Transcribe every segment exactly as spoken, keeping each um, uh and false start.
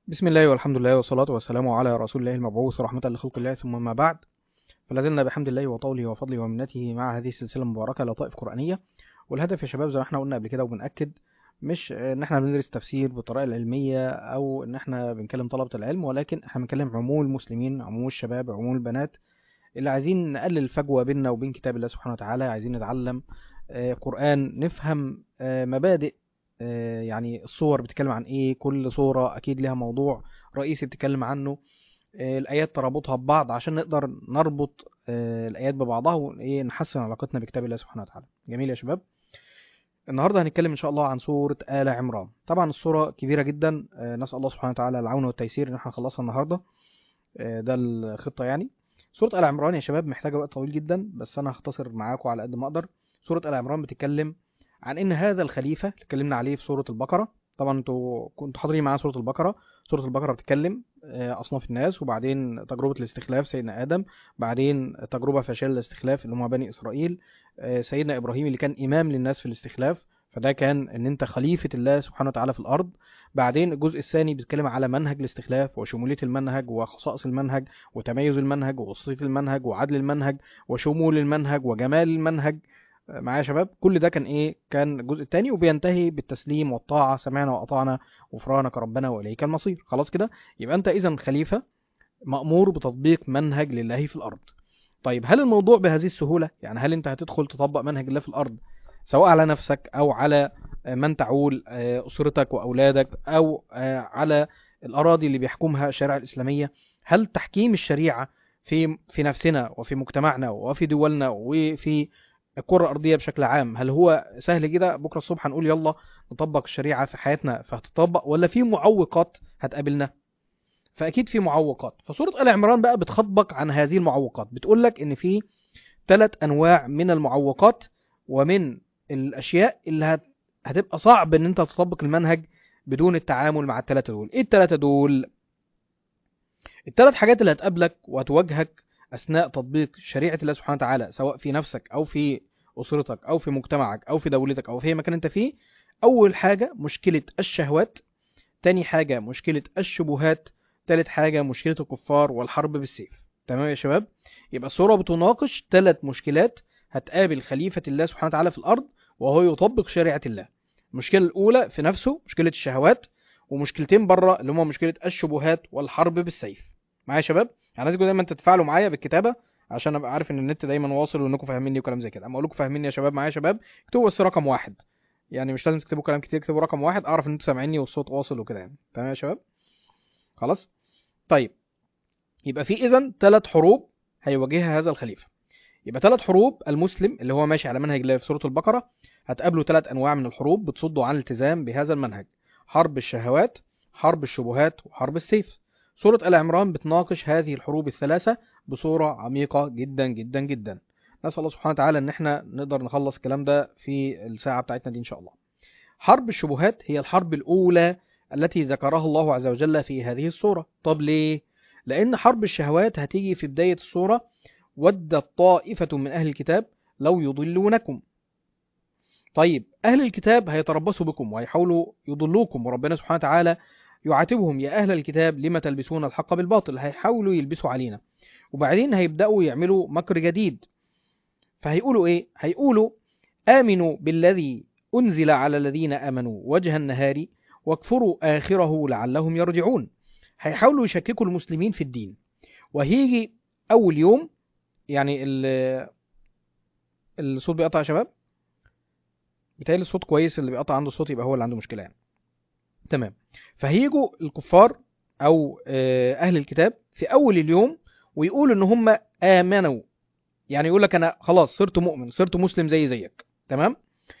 بسم الله والحمد لله والصلاة والسلام على رسول الله المبعوث رحمة لخلق الله، ثم ما بعد. فلازلنا بحمد الله وطوله وفضله ومنته مع هذه السلسلة المباركة لطائف قرآنية. والهدف يا شباب زي ما احنا قلنا قبل كده وبنأكد، مش ان احنا بندرس تفسير بالطريقة العلمية او ان احنا بنكلم طلبة العلم، ولكن احنا بنكلم عموم المسلمين، عموم الشباب، عموم البنات اللي عايزين نقلل الفجوة بيننا وبين كتاب الله سبحانه وتعالى. عايزين نتعلم آه، قرآن، نفهم آه، مبادئ. آه، يعني الصور بتتكلم عن ايه، كل صورة اكيد لها موضوع رئيسي بتتكلم عنه. آه، الآيات ترابطها ببعض عشان نقدر نربط آه، الآيات ببعضها وإيه نحسن علاقتنا بكتاب الله سبحانه وتعالى. جميل يا شباب. النهارده هنتكلم إن شاء الله عن سورة آل عمران. طبعا السورة كبيرة جدا، آه، نسأل الله سبحانه وتعالى العون والتيسير إن احنا نخلصها النهارده. آه، ده الخطة يعني. سورة آل عمران يا شباب محتاجة وقت طويل جدا، بس أنا هختصر معاكم على قد ما أقدر. سورة آل عمران بتتكلم عن إن هذا الخليفة اللي اتكلمنا عليه في سورة البقرة. طبعا انتوا كنتوا حاضرين معانا سورة البقرة. سورة البقرة بتتكلم آه، أصناف الناس، وبعدين تجربة الاستخلاف سيدنا آدم، بعدين تجربة فشل الاستخلاف اللي هم بني إسرائيل، آه، سيدنا إبراهيم اللي كان إمام للناس في الاستخلاف، فده كان إن أنت خليفة الله سبحانه وتعالى في الأرض. بعدين الجزء الثاني بيتكلم على منهج الاستخلاف وشمولية المنهج وخصائص المنهج وتميز المنهج ووسطية المنهج وعدل المنهج وشمول المنهج وجمال المنهج. آه، معايا يا شباب؟ كل ده كان ايه؟ كان الجزء الثاني، وبينتهي بالتسليم والطاعة، سمعنا وأطعنا غفرانك ربنا وإليك المصير. خلاص كده يبقى أنت إذا خليفة مأمور بتطبيق منهج لله في الأرض. طيب هل الموضوع بهذه السهولة؟ يعني هل أنت هتدخل تطبق منهج الله في الأرض سواء على نفسك أو على آه، من تعول، آه، أسرتك وأولادك، أو آه، على الأراضي اللي بيحكمها الشريعة الإسلامية؟ هل تحكيم الشريعة في في نفسنا وفي مجتمعنا وفي دولنا وفي الكرة الأرضية بشكل عام، هل هو سهل كده بكرة الصبح هنقول يلا نطبق الشريعة في حياتنا فهتطبق، ولا في معوقات هتقابلنا؟ فاكيد في معوقات. فسوره ال عمران بقى بتخاطبك عن هذه المعوقات، بتقول لك ان في ثلاث انواع من المعوقات ومن الاشياء اللي هت... هتبقى صعب ان انت تطبق المنهج بدون التعامل مع الثلاثه دول. ايه الثلاثه دول؟ الثلاث حاجات اللي هتقابلك وهتواجهك اثناء تطبيق شريعه الله سبحانه وتعالى، سواء في نفسك او في اسرتك او في مجتمعك او في دولتك او في اي مكان انت فيه. اول حاجه مشكله الشهوات، تاني حاجة مشكلة الشبهات، تالت حاجة مشكلة الكفار والحرب بالسيف. تمام يا شباب؟ يبقى السورة بتناقش ثلاث مشكلات هتقابل خليفة الله سبحانه وتعالى في الأرض وهو يطبق شريعة الله. المشكلة الأولى في نفسه مشكلة الشهوات، ومشكلتين بره اللي هما مشكلة الشبهات والحرب بالسيف. معايا يا شباب؟ يعني عايزكم دايما تتفاعلوا معايا بالكتابة عشان ابقى عارف ان النت دايما واصل وانكم فاهميني وكلام زي كده. اما اقول لكم فاهميني يا شباب، معايا يا شباب، اكتبوا بس رقم واحد. يعني مش لازم تكتبوا كلام كتير، اكتبوا رقم واحد اعرف ان انتوا سامعيني والصوت واصل وكده يعني. تمام يا شباب؟ خلاص. طيب يبقى في اذا ثلاث حروب هيواجهها هذا الخليفه. يبقى ثلاث حروب. المسلم اللي هو ماشي على منهج الله في سوره البقره هتقابله ثلاث انواع من الحروب بتصده عن الالتزام بهذا المنهج: حرب الشهوات، حرب الشبهات، وحرب السيف. سوره ال عمران بتناقش هذه الحروب الثلاثه بصوره عميقه جدا جدا جدا. نسال الله سبحانه وتعالى ان احنا نقدر نخلص الكلام ده في الساعه بتاعتنا دي ان شاء الله. حرب الشبهات هي الحرب الأولى التي ذكرها الله عز وجل في هذه السورة. طب ليه؟ لأن حرب الشهوات هتيجي في بداية السورة: ودت طائفة من أهل الكتاب لو يضلونكم. طيب أهل الكتاب هيتربصوا بكم وهيحاولوا يضلوكم، وربنا سبحانه وتعالى يعاتبهم: يا أهل الكتاب لما تلبسون الحق بالباطل. هيحاولوا يلبسوا علينا، وبعدين هيبدأوا يعملوا مكر جديد. فهيقولوا إيه؟ هيقولوا: آمنوا بالذي أنزل على الذين آمنوا وجه النهار واكفروا آخره لعلهم يرجعون. هيحاولوا يشككوا المسلمين في الدين. وهيجي أول يوم، يعني ال- الصوت بيقطع يا شباب؟ بيتهيألي الصوت كويس، اللي بيقطع عنده الصوت يبقى هو اللي عنده مشكلة يعني. تمام. فهيجوا الكفار أو آه، أهل الكتاب في أول اليوم ويقولوا إن هم آمنوا، يعني يقول لك أنا خلاص صرت مؤمن، صرت مسلم زي زيك. تمام.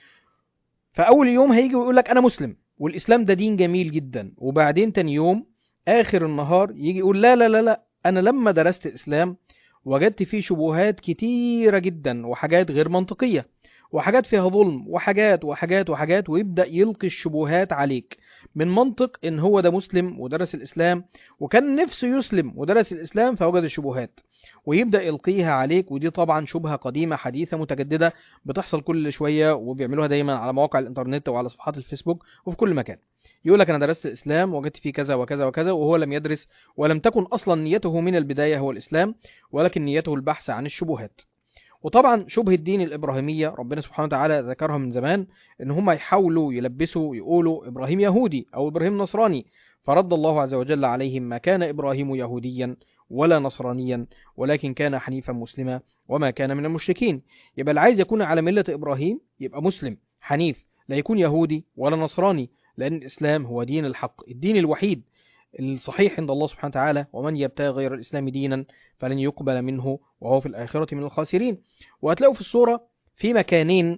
فاول يوم هيجي ويقول لك انا مسلم والاسلام ده دين جميل جدا، وبعدين تاني يوم اخر النهار يجي يقول لا لا لا لا، انا لما درست الاسلام وجدت فيه شبهات كتيرة جدا وحاجات غير منطقية وحاجات فيها ظلم وحاجات وحاجات وحاجات، ويبدأ يلقي الشبهات عليك من منطق ان هو ده مسلم ودرس الاسلام وكان نفسه يسلم ودرس الاسلام فوجد الشبهات، ويبدأ يلقيها عليك. ودي طبعا شبهة قديمة حديثة متجددة بتحصل كل شوية، وبيعملوها دايما على مواقع الانترنت وعلى صفحات الفيسبوك وفي كل مكان. يقول لك انا درست الاسلام وجدت فيه كذا وكذا وكذا، وهو لم يدرس ولم تكن اصلا نيته من البدايه هو الاسلام، ولكن نيته البحث عن الشبهات. وطبعا شبه الدين الابراهيميه ربنا سبحانه وتعالى ذكرها من زمان، ان هم يحاولوا يلبسوا يقولوا ابراهيم يهودي او ابراهيم نصراني، فرد الله عز وجل عليهم: ما كان ابراهيم يهوديا ولا نصرانيا ولكن كان حنيفا مسلما وما كان من المشركين. يبقى اللي عايز يكون على مله ابراهيم يبقى مسلم حنيف، لا يكون يهودي ولا نصراني، لان الاسلام هو دين الحق، الدين الوحيد الصحيح عند الله سبحانه وتعالى: ومن يبتغي غير الإسلام دينا فلن يقبل منه وهو في الآخرة من الخاسرين. وهتلاقوا في السورة في مكانين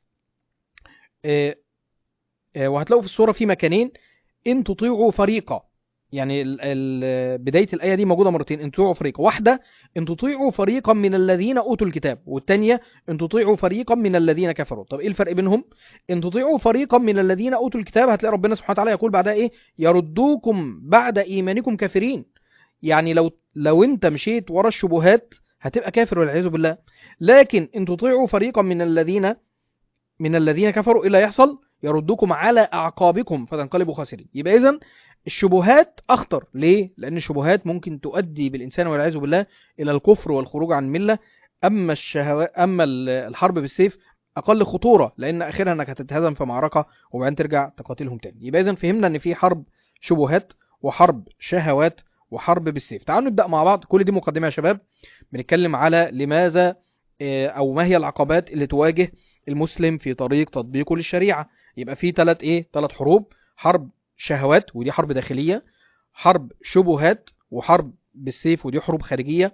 وهتلاقوا في السورة في مكانين إن تطيعوا فريقا، يعني ال ال بداية الآية دي موجودة مرتين: إن تطيعوا فريقا. واحدة إن تطيعوا فريقا من الذين أوتوا الكتاب، والتانية إن تطيعوا فريقا من الذين كفروا. طب إيه الفرق بينهم؟ إن تطيعوا فريقا من الذين أوتوا الكتاب هتلاقي ربنا سبحانه وتعالى يقول بعدها إيه؟ يردوكم بعد إيمانكم كافرين. يعني لو لو أنت مشيت ورا الشبهات هتبقى كافر والعياذ بالله. لكن إن تطيعوا فريقا من الذين من الذين كفروا إيه اللي هيحصل؟ يردوكم على أعقابكم فتنقلبوا خاسرين. يبقى إذن الشبهات أخطر. ليه؟ لأن الشبهات ممكن تؤدي بالإنسان والعياذ بالله إلى الكفر والخروج عن الملة. أما الشهوات أما الحرب بالسيف أقل خطورة، لأن آخرها أنك هتتهزم في معركة وبعدين ترجع تقاتلهم تاني. يبقى إذن فهمنا أن في حرب شبهات وحرب شهوات وحرب بالسيف. تعالوا نبدأ مع بعض. كل دي مقدمة يا شباب، بنتكلم على لماذا أو ما هي العقبات اللي تواجه المسلم في طريق تطبيقه للشريعة. يبقى في ثلاث ايه ثلاث حروب: حرب شهوات ودي حرب داخلية، حرب شبهات، وحرب بالسيف ودي حروب خارجية.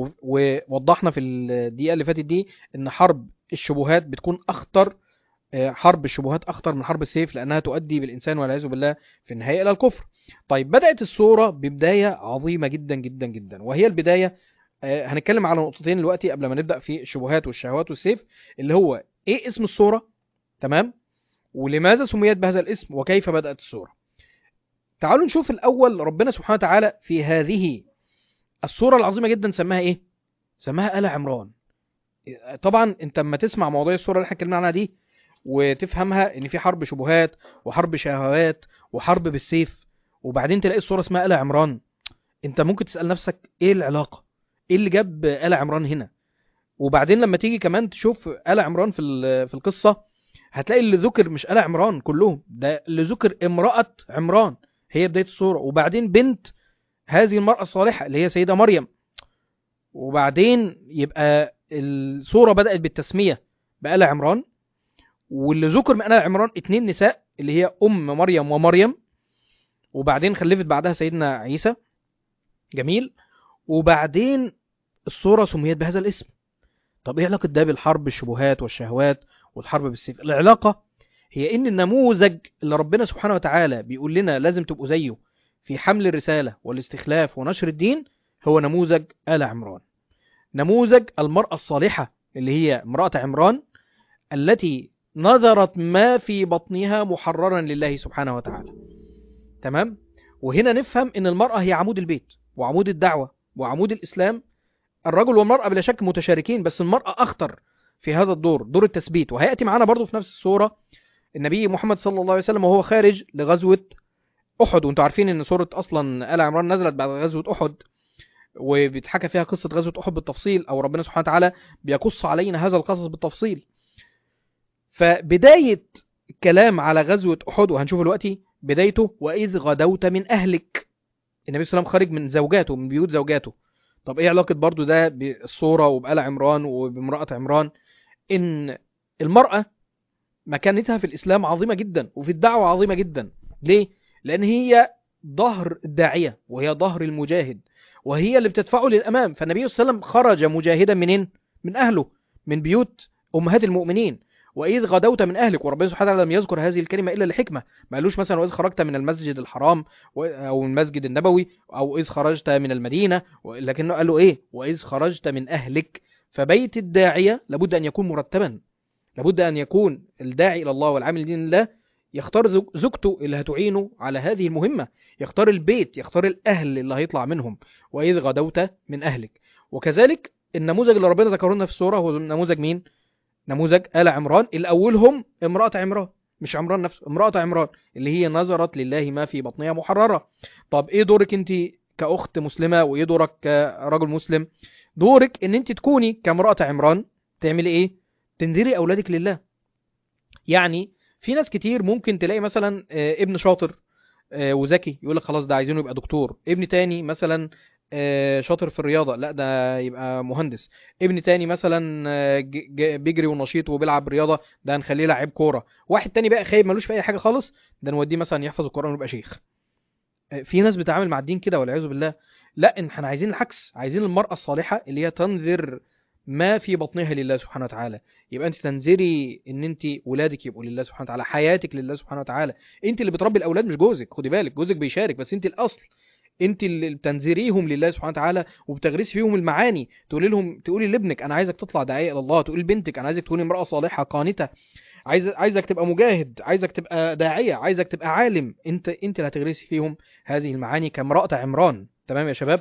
ووضحنا في الدقيقة اللي فاتت دي ان حرب الشبهات بتكون اخطر، حرب الشبهات اخطر من حرب السيف، لانها تؤدي بالانسان والعياذ بالله في النهاية الى الكفر. طيب بدأت السورة ببداية عظيمة جدا جدا جدا، وهي البداية هنتكلم على نقطتين دلوقتي قبل ما نبدأ في الشبهات والشهوات والسيف، اللي هو ايه اسم السورة، تمام، ولماذا سميت بهذا الاسم، وكيف بدأت السورة. تعالوا نشوف الأول ربنا سبحانه وتعالى في هذه السورة العظيمة جدا سماها ايه؟ سماها آل عمران. طبعا انت لما تسمع مواضيع السورة اللي احنا اتكلمنا عنها دي وتفهمها ان في حرب شبهات وحرب شهوات وحرب بالسيف، وبعدين تلاقي السورة اسمها آل عمران، انت ممكن تسأل نفسك ايه العلاقة، ايه اللي جاب آل عمران هنا. وبعدين لما تيجي كمان تشوف آل عمران في في القصة هتلاقي اللي ذكر مش آل عمران كلهم، ده اللي ذكر امرأة عمران هي بداية السورة، وبعدين بنت هذه المرأة الصالحة اللي هي سيدة مريم، وبعدين يبقى السورة بدأت بالتسمية بآل عمران، واللي ذكر من آل عمران اتنين نساء اللي هي أم مريم ومريم، وبعدين خلفت بعدها سيدنا عيسى. جميل. وبعدين السورة سميت بهذا الاسم. طب ايه علاقة ده بالحرب الشبهات والشهوات والحرب بالسيف؟ العلاقة هي ان النموذج اللي ربنا سبحانه وتعالى بيقول لنا لازم تبقوا زيه في حمل الرسالة والاستخلاف ونشر الدين هو نموذج آل عمران، نموذج المرأة الصالحة اللي هي امرأة عمران التي نذرت ما في بطنها محررا لله سبحانه وتعالى. تمام. وهنا نفهم ان المرأة هي عمود البيت وعمود الدعوة وعمود الإسلام. الرجل والمرأة بلا شك متشاركين، بس المرأة أخطر في هذا الدور، دور التثبيت. وهيأتي معنا برضو في نفس السورة النبي محمد صلى الله عليه وسلم وهو خارج لغزوة أحد، وانتوا عارفين ان سورة أصلا آل عمران نزلت بعد غزوة أحد، وبيتحكى فيها قصة غزوة أحد بالتفصيل، أو ربنا سبحانه وتعالى بيقص علينا هذا القصص بالتفصيل. فبداية الكلام على غزوة أحد وهنشوف دلوقتي بدايته: وإذ غدوت من أهلك. النبي صلى الله عليه وسلم خارج من زوجاته، من بيوت زوجاته. طب ايه علاقة برضو ده بالصورة وبآل عمران وبامرأة عمران؟ ان المرأة مكانتها في الإسلام عظيمة جدا وفي الدعوة عظيمة جدا. ليه؟ لأن هي ظهر الداعية وهي ظهر المجاهد وهي اللي بتدفعه للأمام. فالنبي صلى الله عليه وسلم خرج مجاهدا منين؟ من أهله، من بيوت أمهات المؤمنين. وإذ غدوت من أهلك، وربنا سبحانه وتعالى لم يذكر هذه الكلمة إلا لحكمة، ما قالوش مثلا وإذ خرجت من المسجد الحرام أو المسجد النبوي أو إذ خرجت من المدينة، لكنه قال له إيه؟ وإذ خرجت من أهلك. فبيت الداعية لابد أن يكون مرتبا، لابد أن يكون الداعي إلى الله والعامل لدين الله يختار زوجته اللي هتعينه على هذه المهمة، يختار البيت، يختار الأهل اللي هيطلع منهم. وإذ غدوت من أهلك. وكذلك النموذج اللي ربنا ذكره لنا في السورة هو نموذج مين؟ نموذج آل عمران، اللي أولهم امرأة عمران. مش عمران نفسه، امرأة عمران اللي هي نظرت لله ما في بطنها محررة. طب ايه دورك انت كأخت مسلمة، وايه دورك كرجل مسلم؟ دورك ان انت تكوني كامرأة عمران تعملي ايه؟ تنذري اولادك لله. يعني في ناس كتير ممكن تلاقي مثلا آه، ابن شاطر آه، وذكي، يقول لك خلاص ده عايزينه يبقى دكتور. ابن تاني مثلا آه، شاطر في الرياضة، لا ده يبقى مهندس. ابن تاني مثلا آه، ج- ج- بيجري ونشيط وبيلعب رياضة، ده هنخليه لاعب كورة. واحد تاني بقى خايب ملوش في اي حاجة خالص، ده نوديه مثلا يحفظ القرآن ويبقى شيخ. آه، في ناس بتتعامل مع الدين كده والعياذ بالله. لا، إن احنا عايزين العكس، عايزين المرأة الصالحة اللي هي تنذر ما في بطنها لله سبحانه وتعالى. يبقى انت تنذري ان انت ولادك يبقوا لله سبحانه وتعالى، حياتك لله سبحانه وتعالى. انت اللي بتربي الاولاد مش جوزك، خدي بالك، جوزك بيشارك بس انت الاصل. انت اللي بتنذريهم لله سبحانه وتعالى، وبتغرسي فيهم المعاني. تقولي لهم، تقولي لابنك انا عايزك تطلع داعيه الى الله، تقولي لبنتك انا عايزك تكوني امراه صالحه قانته، عايز عايزك تبقى مجاهد، عايزك تبقى داعية، عايزك تبقى عالم. انت انت اللي هتغرسي فيهم هذه المعاني كامرأة عمران. تمام يا شباب؟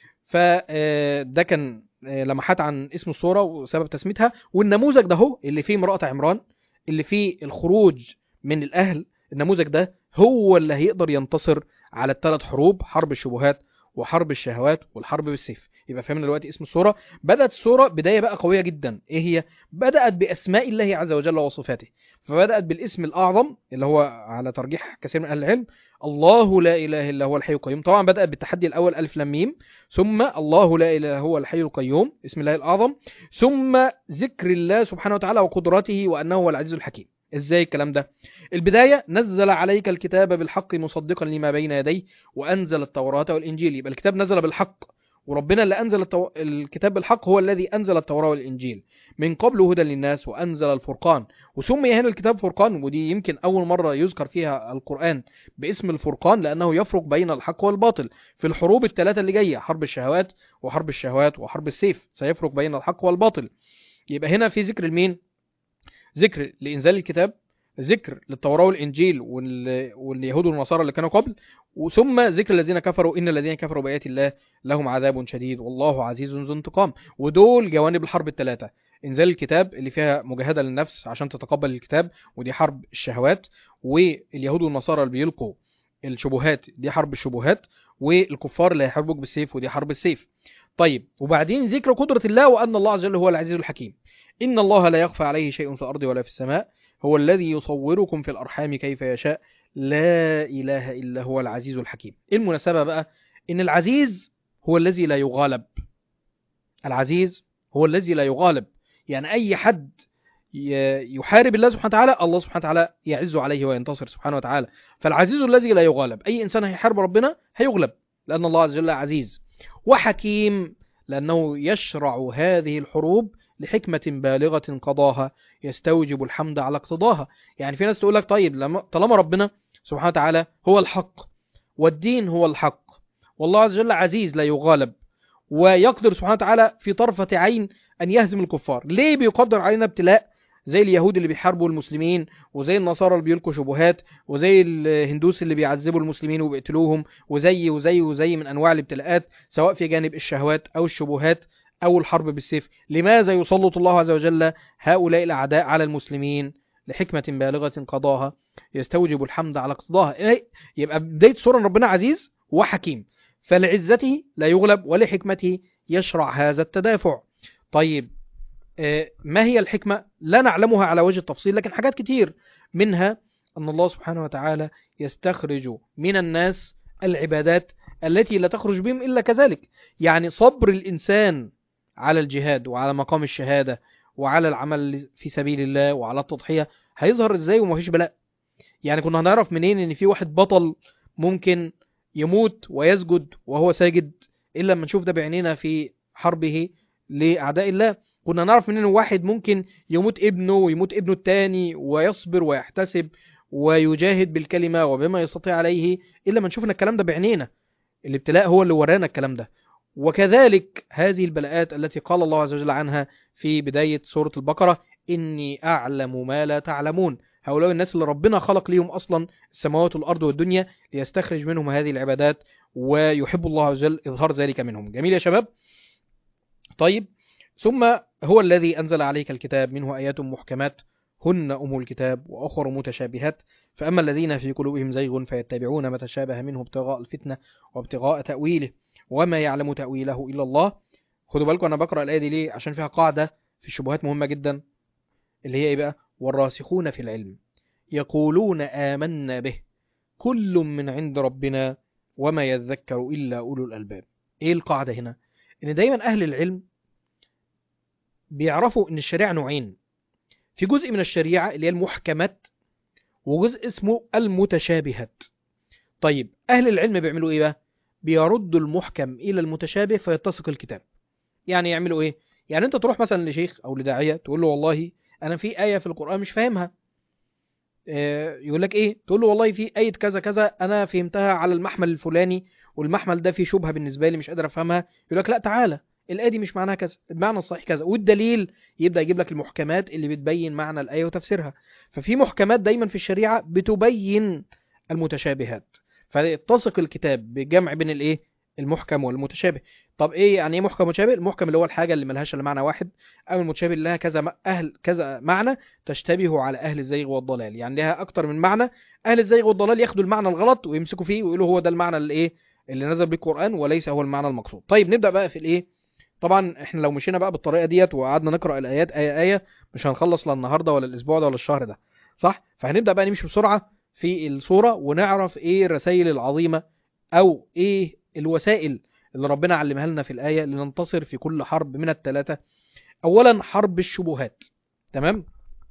فده كان آه، لمحات عن اسم الصورة وسبب تسميتها. والنموذج ده هو اللي فيه امرأة عمران، اللي فيه الخروج من الأهل. النموذج ده هو اللي هيقدر ينتصر على الثلاث حروب: حرب الشبهات وحرب الشهوات والحرب بالسيف. يبقى فهمنا دلوقتي اسم الصورة. بدأت الصورة بداية بقى قوية جدا. ايه هي؟ بدأت بأسماء الله عز وجل وصفاته. فبدأت بالاسم الأعظم اللي هو على ترجيح كثير من أهل العلم: الله لا إله إلا هو الحي القيوم. طبعا بدأت بالتحدي الأول ألف لام ميم، ثم الله لا إله هو الحي القيوم اسم الله الأعظم، ثم ذكر الله سبحانه وتعالى وقدرته وأنه هو العزيز الحكيم. ازاي الكلام ده؟ البداية: نزل عليك الكتاب بالحق مصدقا لما بين يديه وأنزل التوراة والإنجيل. يبقى الكتاب نزل بالحق، وربنا اللي أنزل التو... الكتاب بالحق هو الذي أنزل التوراة والإنجيل من قبل هدى للناس وأنزل الفرقان. وسمي هنا الكتاب فرقان، ودي يمكن أول مرة يذكر فيها القرآن باسم الفرقان، لأنه يفرق بين الحق والباطل في الحروب الثلاثة اللي جاية: حرب الشهوات وحرب الشهوات وحرب السيف، سيفرق بين الحق والباطل. يبقى هنا في ذكر لمين؟ ذكر لإنزال الكتاب، ذكر للتوراة والإنجيل وال... واليهود والنصارى اللي كانوا قبل، وثم ذكر الذين كفروا: إن الذين كفروا بآيات الله لهم عذاب شديد والله عزيز ذو انتقام. ودول جوانب الحرب الثلاثة: إنزال الكتاب اللي فيها مجاهدة للنفس عشان تتقبل الكتاب، ودي حرب الشهوات، واليهود والنصارى اللي بيلقوا الشبهات، دي حرب الشبهات، والكفار اللي هيحاربوك بالسيف، ودي حرب السيف. طيب، وبعدين ذكر قدرة الله وأن الله عز وجل هو العزيز الحكيم. إن الله لا يخفى عليه شيء في الأرض ولا في السماء، هو الذي يصوركم في الأرحام كيف يشاء، لا إله إلا هو العزيز الحكيم. إيه المناسبة بقى؟ إن العزيز هو الذي لا يغالب. العزيز هو الذي لا يغالب، يعني أي حد ي- يحارب الله سبحانه وتعالى، الله سبحانه وتعالى يعز عليه وينتصر سبحانه وتعالى. فالعزيز الذي لا يغالب. أي إنسان هيحارب ربنا هيغلب، لأن الله عز وجل عزيز. وحكيم، لأنه يشرع هذه الحروب لحكمة بالغة قضاها يستوجب الحمد على اقتضاها. يعني في ناس تقول لك طيب لما طالما ربنا سبحانه وتعالى هو الحق والدين هو الحق، والله عز وجل عزيز لا يغالب، ويقدر سبحانه وتعالى في طرفة عين أن يهزم الكفار، ليه بيقدر علينا ابتلاء زي اليهود اللي بيحاربوا المسلمين، وزي النصارى اللي بيلقوا شبهات، وزي الهندوس اللي بيعذبوا المسلمين وبيقتلوهم، وزي وزي وزي من أنواع الابتلاءات سواء في جانب الشهوات أو الشبهات أو الحرب بالسيف؟ لماذا يسلط الله عز وجل هؤلاء الأعداء على المسلمين؟ لحكمة بالغة قضاها يستوجب الحمد على اقتضاها. إيه؟ يبقى بداية سورة ربنا عزيز وحكيم، فلعزته لا يغلب ولحكمته يشرع هذا التدافع. طيب، آه، ما هي الحكمة؟ لا نعلمها على وجه التفصيل، لكن حاجات كتير منها أن الله سبحانه وتعالى يستخرج من الناس العبادات التي لا تخرج بهم إلا كذلك. يعني صبر الإنسان على الجهاد وعلى مقام الشهادة وعلى العمل في سبيل الله وعلى التضحية هيظهر إزاي وما فيش بلاء؟ يعني كنا هنعرف منين ان في واحد بطل ممكن يموت ويسجد وهو ساجد الا لما نشوف ده بعينينا في حربه لاعداء الله؟ كنا نعرف منين واحد ممكن يموت ابنه ويموت ابنه التاني ويصبر ويحتسب ويجاهد بالكلمة وبما يستطيع عليه الا لما نشوفنا الكلام ده بعينينا؟ الابتلاء هو اللي ورانا الكلام ده. وكذلك هذه البلاءات التي قال الله عز وجل عنها في بداية سورة البقرة: إني أعلم ما لا تعلمون. هؤلاء الناس اللي ربنا خلق ليهم أصلا السماوات والأرض والدنيا ليستخرج منهم هذه العبادات، ويحب الله عز وجل إظهار ذلك منهم. جميل يا شباب؟ طيب، ثم هو الذي أنزل عليك الكتاب منه آيات محكمات هن أم الكتاب وأخر متشابهات، فأما الذين في قلوبهم زيغ فيتبعون ما تشابه منه ابتغاء الفتنة وابتغاء تأويله وما يعلم تأويله إلا الله. خدوا بالكم أنا بقرأ الآية دي ليه؟ عشان فيها قاعدة في الشبهات مهمة جدا، اللي هي إيه بقى؟ والراسخون في العلم يقولون آمنا به كل من عند ربنا وما يذكر إلا أولو الألباب. إيه القاعدة هنا؟ إن دايما أهل العلم بيعرفوا إن الشريعة نوعين، في جزء من الشريعة اللي هي المحكمات وجزء اسمه المتشابهات. طيب أهل العلم بيعملوا إيه بقى؟ بيردوا المحكم إلى المتشابه فيتسق الكتاب. يعني يعملوا إيه؟ يعني أنت تروح مثلا لشيخ أو لداعية تقول له والله أنا في آية في القرآن مش فاهمها، يقول لك ايه؟ تقول له والله في آية كذا كذا انا فهمتها على المحمل الفلاني والمحمل ده فيه شبهة بالنسبة لي مش قادر افهمها. يقول لك لا تعالى الآية دي مش معناها كذا، المعنى الصحيح كذا، والدليل يبدأ يجيب لك المحكمات اللي بتبين معنى الآية وتفسيرها. ففي محكمات دايما في الشريعة بتبين المتشابهات، فيتسق الكتاب بجمع بين الايه؟ المحكم والمتشابه. طب ايه يعني ايه محكم ومتشابه؟ المحكم اللي هو الحاجة اللي ملهاش الا معنى واحد، او المتشابه اللي لها كذا اهل كذا معنى تشتبه على اهل الزيغ والضلال، يعني لها اكتر من معنى. اهل الزيغ والضلال ياخدوا المعنى الغلط ويمسكوا فيه ويقولوا هو ده المعنى اللي ايه اللي نزل بالقرآن وليس هو المعنى المقصود. طيب نبدأ بقى في الايه. طبعا احنا لو مشينا بقى بالطريقة ديت وقعدنا نقرأ الايات آية آية مش هنخلص لا النهارده ولا الاسبوع ده ولا الشهر ده، صح؟ فهنبدأ بقى نمشي بسرعة في الصورة ونعرف ايه الرسائل العظيمة او ايه الوسائل اللي ربنا علمها لنا في الآية لننتصر في كل حرب من الثلاثة. اولا حرب الشبهات، تمام؟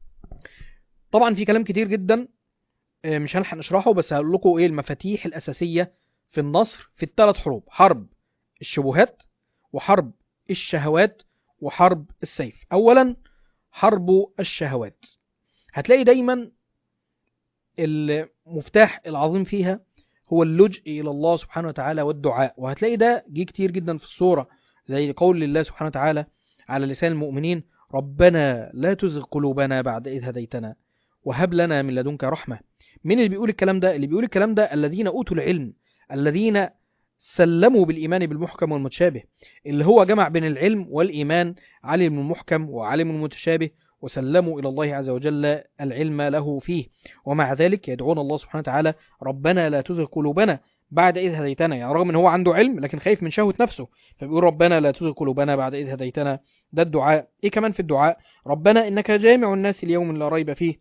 طبعا في كلام كتير جدا مش هنلحق نشرحه، بس هقول لكم ايه المفاتيح الاساسيه في النصر في الثلاث حروب: حرب الشبهات وحرب الشهوات وحرب السيف. اولا حرب الشهوات، هتلاقي دايما المفتاح العظيم فيها هو اللجء الى الله سبحانه وتعالى والدعاء، وهتلاقي ده جه كتير جدا في السوره، زي قول الله سبحانه وتعالى على لسان المؤمنين: ربنا لا تزغ قلوبنا بعد إذ هديتنا وهب لنا من لدنك رحمة. مين اللي بيقول الكلام ده؟ اللي بيقول الكلام ده الذين أوتوا العلم، الذين سلموا بالإيمان بالمحكم والمتشابه، اللي هو جمع بين العلم والإيمان، علم المحكم وعلم المتشابه، وسلموا إلى الله عز وجل العلم له فيه، ومع ذلك يدعون الله سبحانه وتعالى: ربنا لا تزغ قلوبنا بعد إذ هديتنا. يعني رغم ان هو عنده علم لكن خايف من شهوة نفسه، فبيقول ربنا لا تزغ قلوبنا بعد إذ هديتنا. ده الدعاء. ايه كمان في الدعاء؟ ربنا إنك جامع الناس اليوم لا ريب فيه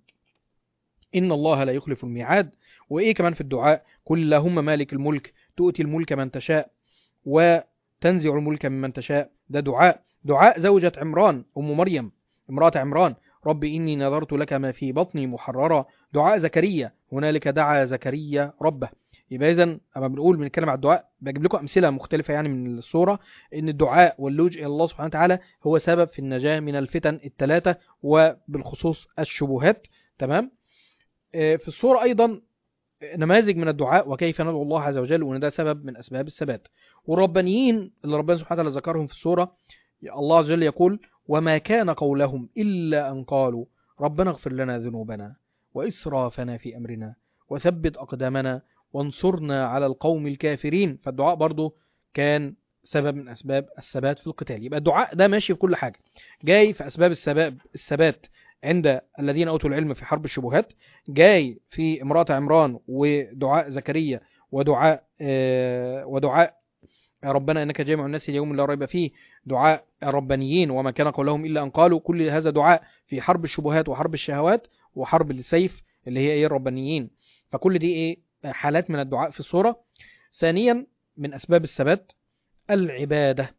إن الله لا يخلف الميعاد. وايه كمان في الدعاء؟ قل اللهم مالك الملك تؤتي الملك من تشاء وتنزع الملك ممن تشاء. ده دعاء. دعاء زوجة عمران أم مريم امرأة عمران: رب إني نذرت لك ما في بطني محررا. دعاء زكريا: هنالك دعا زكريا ربه. يبقى إذن أما بنقول بنتكلم على الدعاء بجيب لكم أمثلة مختلفة يعني من الصورة، إن الدعاء واللجوء إلى الله سبحانه وتعالى هو سبب في النجاة من الفتن الثلاثة وبالخصوص الشبهات، تمام؟ في الصورة أيضا نماذج من الدعاء وكيف ندعو الله عز وجل، وأن ده سبب من أسباب الثبات. والربانيين اللي ربنا سبحانه وتعالى ذكرهم في الصورة، الله عز وجل يقول: وما كان قولهم إلا أن قالوا ربنا اغفر لنا ذنوبنا وإسرافنا في أمرنا وثبت أقدامنا وانصرنا على القوم الكافرين. فالدعاء برضو كان سبب من أسباب الثبات في القتال. يبقى الدعاء ده ماشي في كل حاجة، جاي في أسباب الثبات الثبات عند الذين أوتوا العلم في حرب الشبهات، جاي في امرأة عمران ودعاء زكريا ودعاء آه ودعاء ربنا إنك جامع الناس اليوم لا ريب فيه، دعاء الربانيين وما كان قولهم إلا أن قالوا. كل هذا دعاء في حرب الشبهات وحرب الشهوات وحرب السيف اللي هي إيه؟ الربانيين. فكل دي إيه؟ حالات من الدعاء في الصورة. ثانيا من أسباب الثبات العبادة،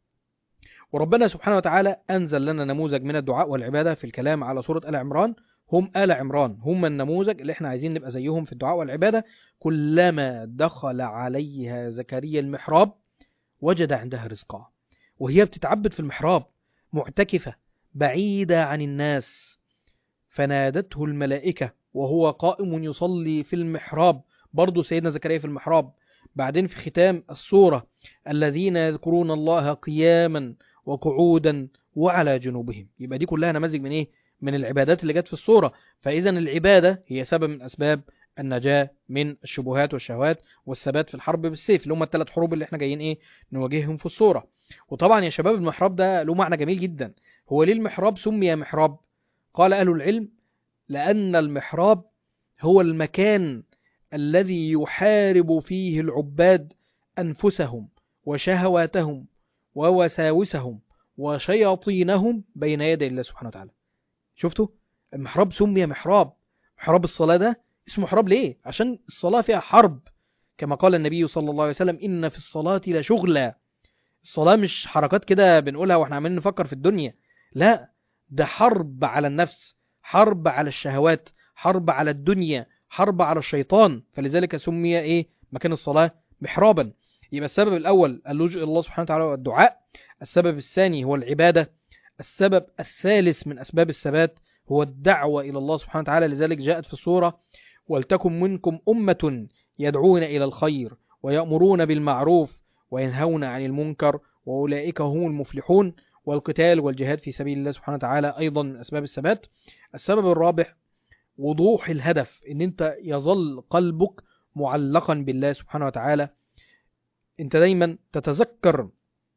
وربنا سبحانه وتعالى أنزل لنا نموذج من الدعاء والعبادة في الكلام على سورة آل عمران. هم آل عمران هم النموذج اللي احنا عايزين نبقى زيهم في الدعاء والعبادة. كلما دخل عليها زكريا المحراب وجد عندها رزقا، وهي بتتعبد في المحراب معتكفة بعيدة عن الناس، فنادته الملائكة وهو قائم يصلي في المحراب. برضو سيدنا زكريا في المحراب. بعدين في ختام السورة: الذين يذكرون الله قياما وقعودا وعلى جنوبهم. يبقى دي كلها نماذج من ايه؟ من العبادات اللي جت في السورة. فإذا العبادة هي سبب من أسباب النجاة من الشبهات والشهوات والثبات في الحرب بالسيف، اللي هم الثلاث حروب اللي احنا جايين ايه نواجههم في الصورة. وطبعا يا شباب المحراب ده له معنى جميل جدا. هو ليه المحراب سمي محراب؟ قال أهل العلم لأن المحراب هو المكان الذي يحارب فيه العباد أنفسهم وشهواتهم ووساوسهم وشياطينهم بين يدي الله سبحانه وتعالى. شفتوا؟ المحراب سمي محراب. محراب الصلاة ده اسمه محراب ليه؟ عشان الصلاة فيها حرب، كما قال النبي صلى الله عليه وسلم إن في الصلاة لشغلة. الصلاة مش حركات كده بنقولها واحنا عمالين نفكر في الدنيا، لا، ده حرب على النفس، حرب على الشهوات، حرب على الدنيا، حرب على الشيطان. فلذلك سمي ايه مكان الصلاة محرابا. يبقى السبب الأول اللجوء إلى الله سبحانه وتعالى والدعاء. السبب الثاني هو العبادة. السبب الثالث من أسباب الثبات هو الدعوة إلى الله سبحانه وتعالى. لذلك جاءت في السورة ولتكن منكم أمة يدعون إلى الخير ويأمرون بالمعروف وينهون عن المنكر وأولئك هم المفلحون. والقتال والجهاد في سبيل الله سبحانه وتعالى أيضا من أسباب الثبات. السبب الرابع وضوح الهدف، إن أنت يظل قلبك معلقا بالله سبحانه وتعالى. أنت دايما تتذكر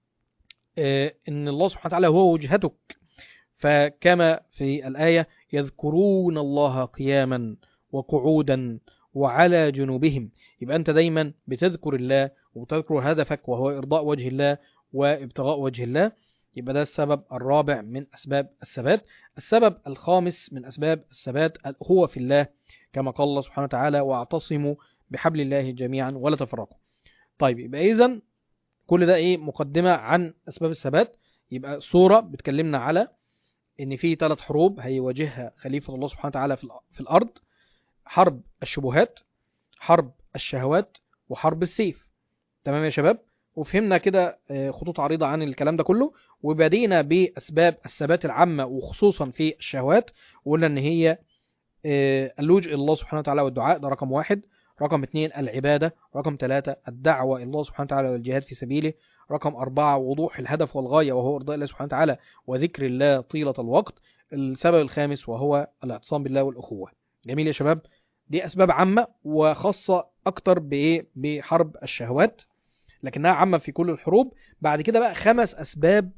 إن الله سبحانه وتعالى هو وجهتك. فكما في الآية يذكرون الله قياما وقعودا وعلى جنوبهم. يبقى أنت دايما بتذكر الله وبتذكر هدفك وهو إرضاء وجه الله وابتغاء وجه الله. يبقى ده السبب الرابع من أسباب الثبات. السبب الخامس من أسباب الثبات هو في الله، كما قال الله سبحانه وتعالى واعتصموا بحبل الله جميعا ولا تفرقوا. طيب يبقى إذن كل ده إيه مقدمة عن أسباب الثبات. يبقى صورة بتكلمنا على إن في ثلاث حروب هيواجهها خليفة الله سبحانه وتعالى في الأرض: حرب الشبهات، حرب الشهوات، وحرب السيف. تمام يا شباب؟ وفهمنا كده خطوط عريضة عن الكلام ده كله، وبدينا بأسباب الثبات العامة وخصوصا في الشهوات. وقلنا إن هي اللجوء إلى الله سبحانه وتعالى والدعاء، ده رقم واحد. رقم اثنين العبادة. رقم ثلاثة الدعوة إلى الله سبحانه وتعالى والجهاد في سبيله. رقم أربعة وضوح الهدف والغاية وهو إرضاء الله سبحانه وتعالى وذكر الله طيلة الوقت. السبب الخامس وهو الاعتصام بالله والأخوة. جميل يا شباب؟ دي أسباب عامة وخاصة أكتر بإيه بحرب الشهوات، لكنها عامة في كل الحروب. بعد كده بقى خمس أسباب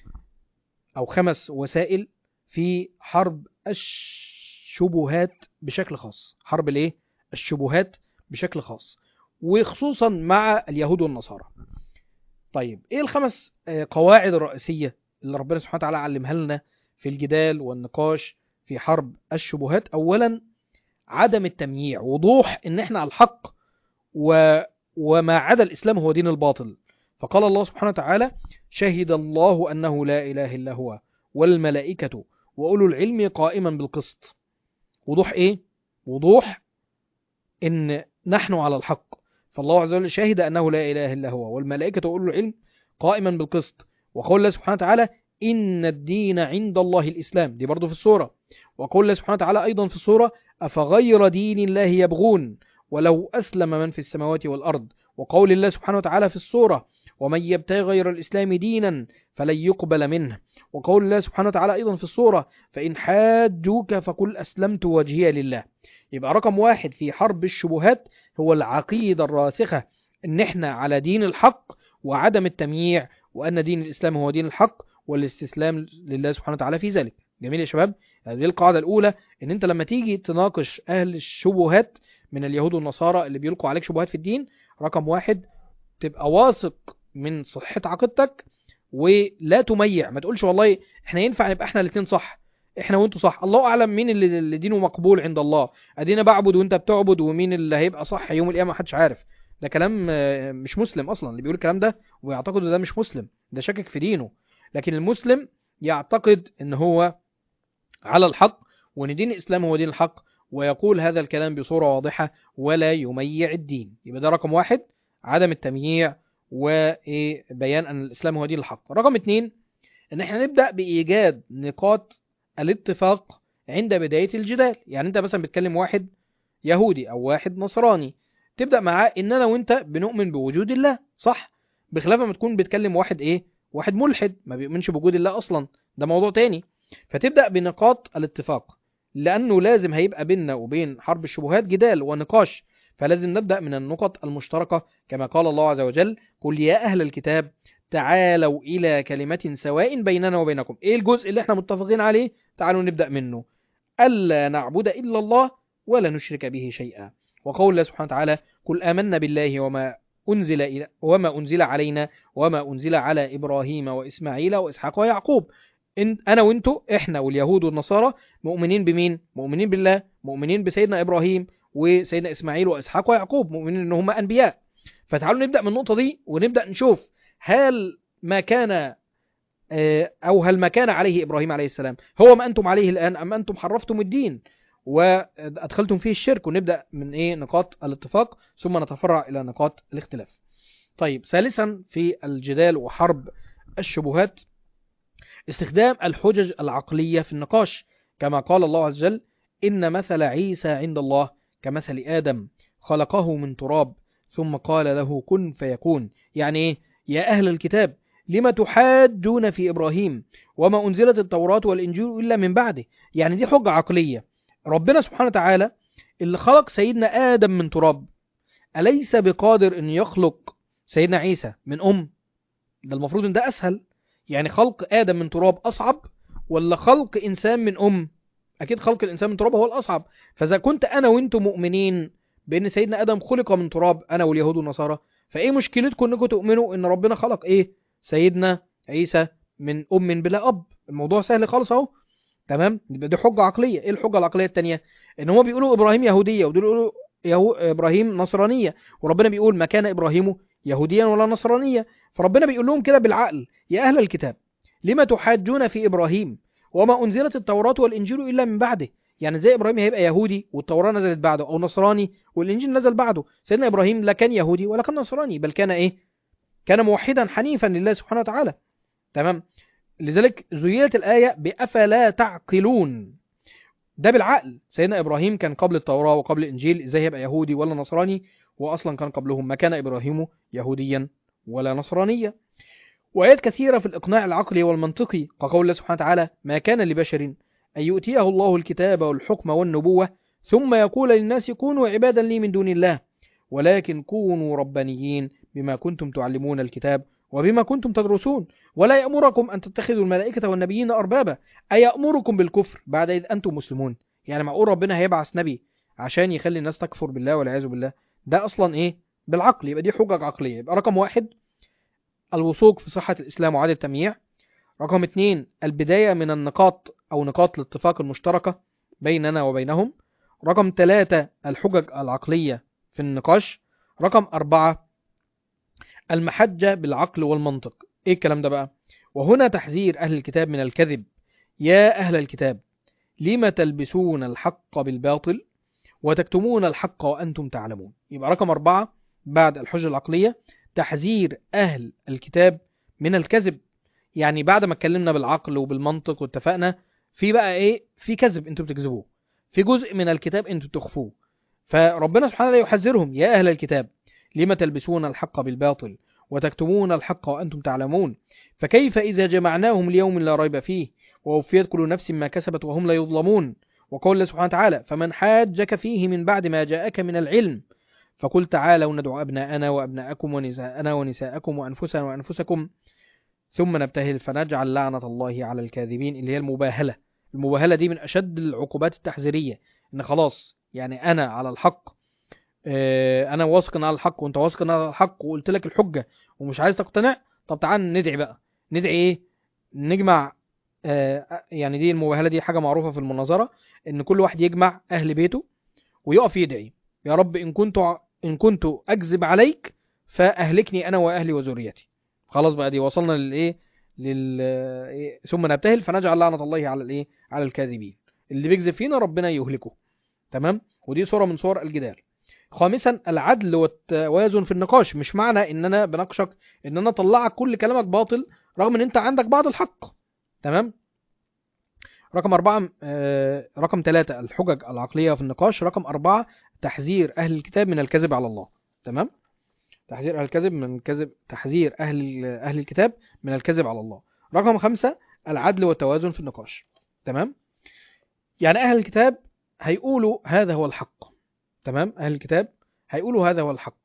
أو خمس وسائل في حرب الشبهات بشكل خاص. حرب الإيه؟ الشبهات بشكل خاص، وخصوصا مع اليهود والنصارى. طيب إيه الخمس قواعد الرئيسية اللي ربنا سبحانه وتعالى علمها لنا في الجدال والنقاش في حرب الشبهات؟ أولا عدم التمييع، وضوح إن إحنا على الحق و... وما عدا الإسلام هو دين الباطل. فقال الله سبحانه وتعالى شهد الله أنه لا إله إلا هو والملائكة وأولو العلم قائما بالقسط. وضوح إيه؟ وضوح إن نحن على الحق. فالله عز وجل شهد أنه لا إله إلا هو والملائكة وأولو العلم قائما بالقسط. وقول الله سبحانه وتعالى إن الدين عند الله الإسلام، دي برضو في السورة. وقول الله سبحانه وتعالى أيضا في السورة أفغير دين الله يبغون ولو أسلم من في السماوات والأرض. وقول الله سبحانه وتعالى في السورة ومن يبتغي غير الإسلام دينا فلن يقبل منه. وقول الله سبحانه وتعالى أيضا في السورة فإن حاجوك فقل أسلمت وجهي لله. يبقى رقم واحد في حرب الشبهات هو العقيدة الراسخة إن إحنا على دين الحق وعدم التمييع، وأن دين الإسلام هو دين الحق والاستسلام لله سبحانه وتعالى في ذلك. جميل يا شباب؟ هذه يعني القاعدة الأولى، إن أنت لما تيجي تناقش أهل الشبهات من اليهود والنصارى اللي بيلقوا عليك شبهات في الدين، رقم واحد تبقى واثق من صحة عقيدتك ولا تميع. ما تقولش والله احنا ينفع نبقى احنا الاثنين صح، احنا وانتوا صح، الله اعلم مين اللي دينه مقبول عند الله، ادينا بعبد وانت بتعبد، ومين اللي هيبقى صح يوم القيامه محدش عارف. ده كلام مش مسلم اصلا. اللي بيقول الكلام ده ويعتقد ده مش مسلم، ده شاكك في دينه. لكن المسلم يعتقد ان هو على الحق وان دين الاسلام هو دين الحق، ويقول هذا الكلام بصورة واضحة ولا يميع الدين. يبقى ده رقم واحد، عدم التمييع وبيان أن الإسلام هو دين الحق. رقم اتنين أن احنا نبدأ بإيجاد نقاط الاتفاق عند بداية الجدال. يعني أنت مثلا بتكلم واحد يهودي أو واحد نصراني، تبدأ معاه إن أنا وأنت بنؤمن بوجود الله، صح؟ بخلاف ما تكون بتكلم واحد إيه؟ واحد ملحد ما بيؤمنش بوجود الله أصلا، ده موضوع تاني. فتبدأ بنقاط الاتفاق، لأنه لازم هيبقى بيننا وبين حرب الشبهات جدال ونقاش، فلازم نبدأ من النقط المشتركة كما قال الله عز وجل قل يا أهل الكتاب تعالوا إلى كلمة سواء بيننا وبينكم. إيه الجزء اللي احنا متفقين عليه؟ تعالوا نبدأ منه. ألا نعبد إلا الله ولا نشرك به شيئا. وقول الله سبحانه وتعالى قل آمنا بالله وما أنزل إلى وما أنزل علينا وما أنزل على إبراهيم وإسماعيل وإسحاق ويعقوب. إن أنا وإنتو إحنا واليهود والنصارى مؤمنين بمين؟ مؤمنين بالله، مؤمنين بسيدنا إبراهيم وسيدنا إسماعيل وإسحاق ويعقوب، مؤمنين إن هم أنبياء. فتعالوا نبدأ من النقطة دي ونبدأ نشوف هل ما كان أو هل ما كان عليه إبراهيم عليه السلام هو ما أنتم عليه الآن، أم أنتم حرفتم الدين وأدخلتم فيه الشرك. ونبدأ من إيه نقاط الاتفاق ثم نتفرع إلى نقاط الاختلاف. طيب، ثالثا في الجدال وحرب الشبهات استخدام الحجج العقلية في النقاش، كما قال الله عز وجل إن مثل عيسى عند الله كمثل آدم خلقه من تراب ثم قال له كن فيكون. يعني إيه؟ يا أهل الكتاب لما تحاجون في إبراهيم وما أنزلت التوراة والإنجيل إلا من بعده. يعني دي حجة عقلية. ربنا سبحانه وتعالى اللي خلق سيدنا آدم من تراب أليس بقادر أن يخلق سيدنا عيسى من أم؟ ده المفروض أن ده أسهل. يعني خلق آدم من تراب أصعب ولا خلق إنسان من أم؟ أكيد خلق الإنسان من تراب هو الأصعب. فإذا كنت أنا وإنتم مؤمنين بأن سيدنا آدم خلق من تراب، أنا واليهود والنصارى، فإيه مشكلتكم أنكم تؤمنوا أن ربنا خلق إيه سيدنا عيسى من أم بلا أب؟ الموضوع سهل خالص أهو. تمام؟ دي حجة عقلية. إيه الحجة العقلية التانية؟ إن هم بيقولوا إبراهيم يهودية ودول يقولوا يهو... إبراهيم نصرانية، وربنا بيقول ما كان إبراهيم يهوديا ولا نصرانية. فربنا بيقول لهم كده بالعقل يا أهل الكتاب لما تحاجون في إبراهيم وما أنزلت التوراة والإنجيل إلا من بعده. يعني زي إبراهيم هيبقى يهودي والتوراة نزلت بعده، أو نصراني والإنجيل نزل بعده؟ سيدنا إبراهيم لا كان يهودي ولا كان نصراني، بل كان إيه؟ كان موحدا حنيفا لله سبحانه وتعالى. تمام؟ لذلك زينت الآية بأفلا تعقلون. ده بالعقل. سيدنا إبراهيم كان قبل التوراة وقبل الإنجيل، إزاي هيبقى يهودي ولا نصراني وأصلا كان قبلهم؟ ما كان إبراهيم يهوديا ولا نصرانيا. وآيات كثيرة في الإقناع العقلي والمنطقي، كقول الله سبحانه وتعالى ما كان لبشر أن يؤتيه الله الكتاب والحكم والنبوة ثم يقول للناس كونوا عبادا لي من دون الله ولكن كونوا ربانيين بما كنتم تعلمون الكتاب وبما كنتم تدرسون ولا يأمركم أن تتخذوا الملائكة والنبيين أربابا أيأمركم بالكفر بعد إذ أنتم مسلمون. يعني معقول ربنا هيبعث نبي عشان يخلي الناس تكفر بالله والعياذ بالله؟ ده أصلا إيه؟ بالعقل. يبقى دي حجج عقلية. يبقى رقم واحد الوثوق في صحة الإسلام وعدم التمييع. رقم اثنين البداية من النقاط أو نقاط الاتفاق المشتركة بيننا وبينهم. رقم ثلاثة الحجج العقلية في النقاش. رقم أربعة المحجة بالعقل والمنطق. إيه الكلام ده بقى؟ وهنا تحذير أهل الكتاب من الكذب. يا أهل الكتاب لما تلبسون الحق بالباطل وتكتمون الحق وأنتم تعلمون. يبقى رقم أربعة بعد الحجة العقلية تحذير أهل الكتاب من الكذب. يعني بعد ما اتكلمنا بالعقل وبالمنطق واتفقنا في بقى ايه؟ في كذب انتوا بتكذبوه، في جزء من الكتاب انتوا بتخفوه. فربنا سبحانه وتعالى يحذرهم يا أهل الكتاب لما تلبسون الحق بالباطل وتكتمون الحق وأنتم تعلمون فكيف إذا جمعناهم ليوم لا ريب فيه ووفيت كل نفس ما كسبت وهم لا يظلمون. وقول الله سبحانه وتعالى فمن حاجك فيه من بعد ما جاءك من العلم فقل تعالوا ندعو أبناءنا وأبناءكم ونساءنا ونساءكم وأنفسنا وأنفسكم ثم نبتهل فنجعل لعنة الله على الكاذبين. اللي هي المباهلة. المباهلة دي من أشد العقوبات التحذيرية. إن خلاص يعني أنا على الحق، أنا واثق على الحق وأنت واثق على الحق وقلت لك الحجة ومش عايز تقتنع. طب تعال ندعي بقى. ندعي إيه؟ نجمع. يعني دي المباهلة دي حاجة معروفة في المناظرة، إن كل واحد يجمع أهل بيته ويقف يدعي يا رب إن كنت إن كنت أكذب عليك فأهلكني أنا وأهلي وذريتي. خلاص بقى دي وصلنا للإيه؟ لل إيه؟ ثم نبتهل فنجعل لعنة الله على الإيه؟ على الكاذبين. اللي بيكذب فينا ربنا يهلكه. تمام؟ ودي صورة من صور الجدال. خامسا العدل والتوازن في النقاش. مش معنى إن أنا بناقشك إن أنا أطلعك كل كلامك باطل رغم إن أنت عندك بعض الحق. تمام؟ رقم أربعة آه رقم ثلاثة الحجج العقلية في النقاش. رقم أربعة تحذير أهل الكتاب من الكذب على الله. تمام؟ تحذير أهل الكذب من الكذب تحذير أهل أهل الكتاب من الكذب على الله. رقم خمسة العدل والتوازن في النقاش. تمام؟ يعني أهل الكتاب هيقولوا هذا هو الحق. تمام؟ أهل الكتاب هيقولوا هذا هو الحق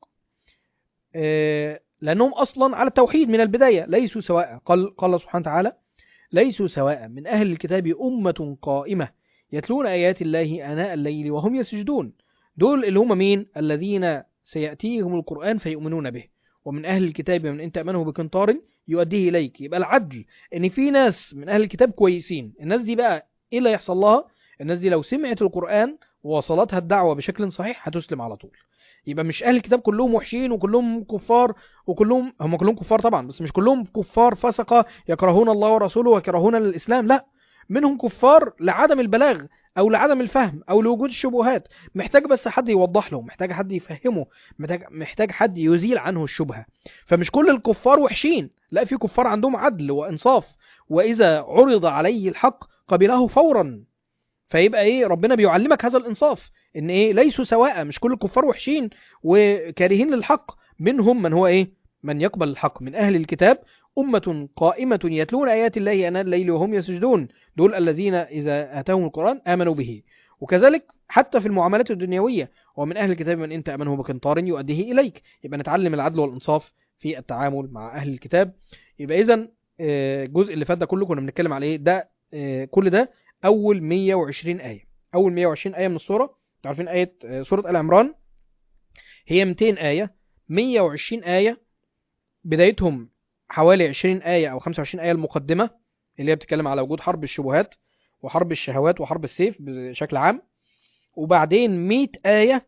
آه لأنهم أصلا على التوحيد من البداية ليسوا سواء. قال قال سبحانه وتعالى ليسوا سواء من أهل الكتاب أمة قائمة يتلون آيات الله آناء الليل وهم يسجدون. دول اللي هم مين؟ الذين سيأتيهم القرآن فيؤمنون به. ومن أهل الكتاب من إن تأمنه بقنطار يؤديه إليك. يبقى العدل إن في ناس من أهل الكتاب كويسين، الناس دي بقى إيه اللي يحصل لها؟ الناس دي لو سمعت القرآن ووصلتها الدعوة بشكل صحيح هتسلم على طول. يبقى مش أهل الكتاب كلهم وحشين وكلهم كفار، وكلهم هم كلهم كفار طبعا، بس مش كلهم كفار فسقة يكرهون الله ورسوله ويكرهون الإسلام، لا، منهم كفار لعدم البلاغ أو لعدم الفهم أو لوجود الشبهات، محتاج بس حد يوضح له، محتاج حد يفهمه، محتاج محتاج حد يزيل عنه الشبهة. فمش كل الكفار وحشين، لا، في كفار عندهم عدل وإنصاف، وإذا عرض عليه الحق قبله فورا. فيبقى ايه؟ ربنا بيعلمك هذا الانصاف، ان ايه؟ ليسوا سواء، مش كل الكفار وحشين وكارهين للحق، منهم من هو ايه؟ من يقبل الحق. من اهل الكتاب امة قائمة يتلون ايات الله اناء الليل وهم يسجدون. دول الذين اذا اتاهم القرآن امنوا به. وكذلك حتى في المعاملات الدنيوية، ومن اهل الكتاب من ان تأمنه بقنطار يؤديه اليك. يبقى نتعلم العدل والانصاف في التعامل مع اهل الكتاب. يبقى اذا الجزء اللي فات ده كله كنا بنتكلم على ايه؟ ده كل ده أول مية وعشرين آية. أول مية وعشرين آية من السورة. تعرفين آية سورة آل عمران هي مئتين آية، مية وعشرين آية بدايتهم حوالي عشرين آية أو خمسة وعشرين آية المقدمة اللي هي بتتكلم على وجود حرب الشبهات وحرب الشهوات وحرب السيف بشكل عام. وبعدين مئة آية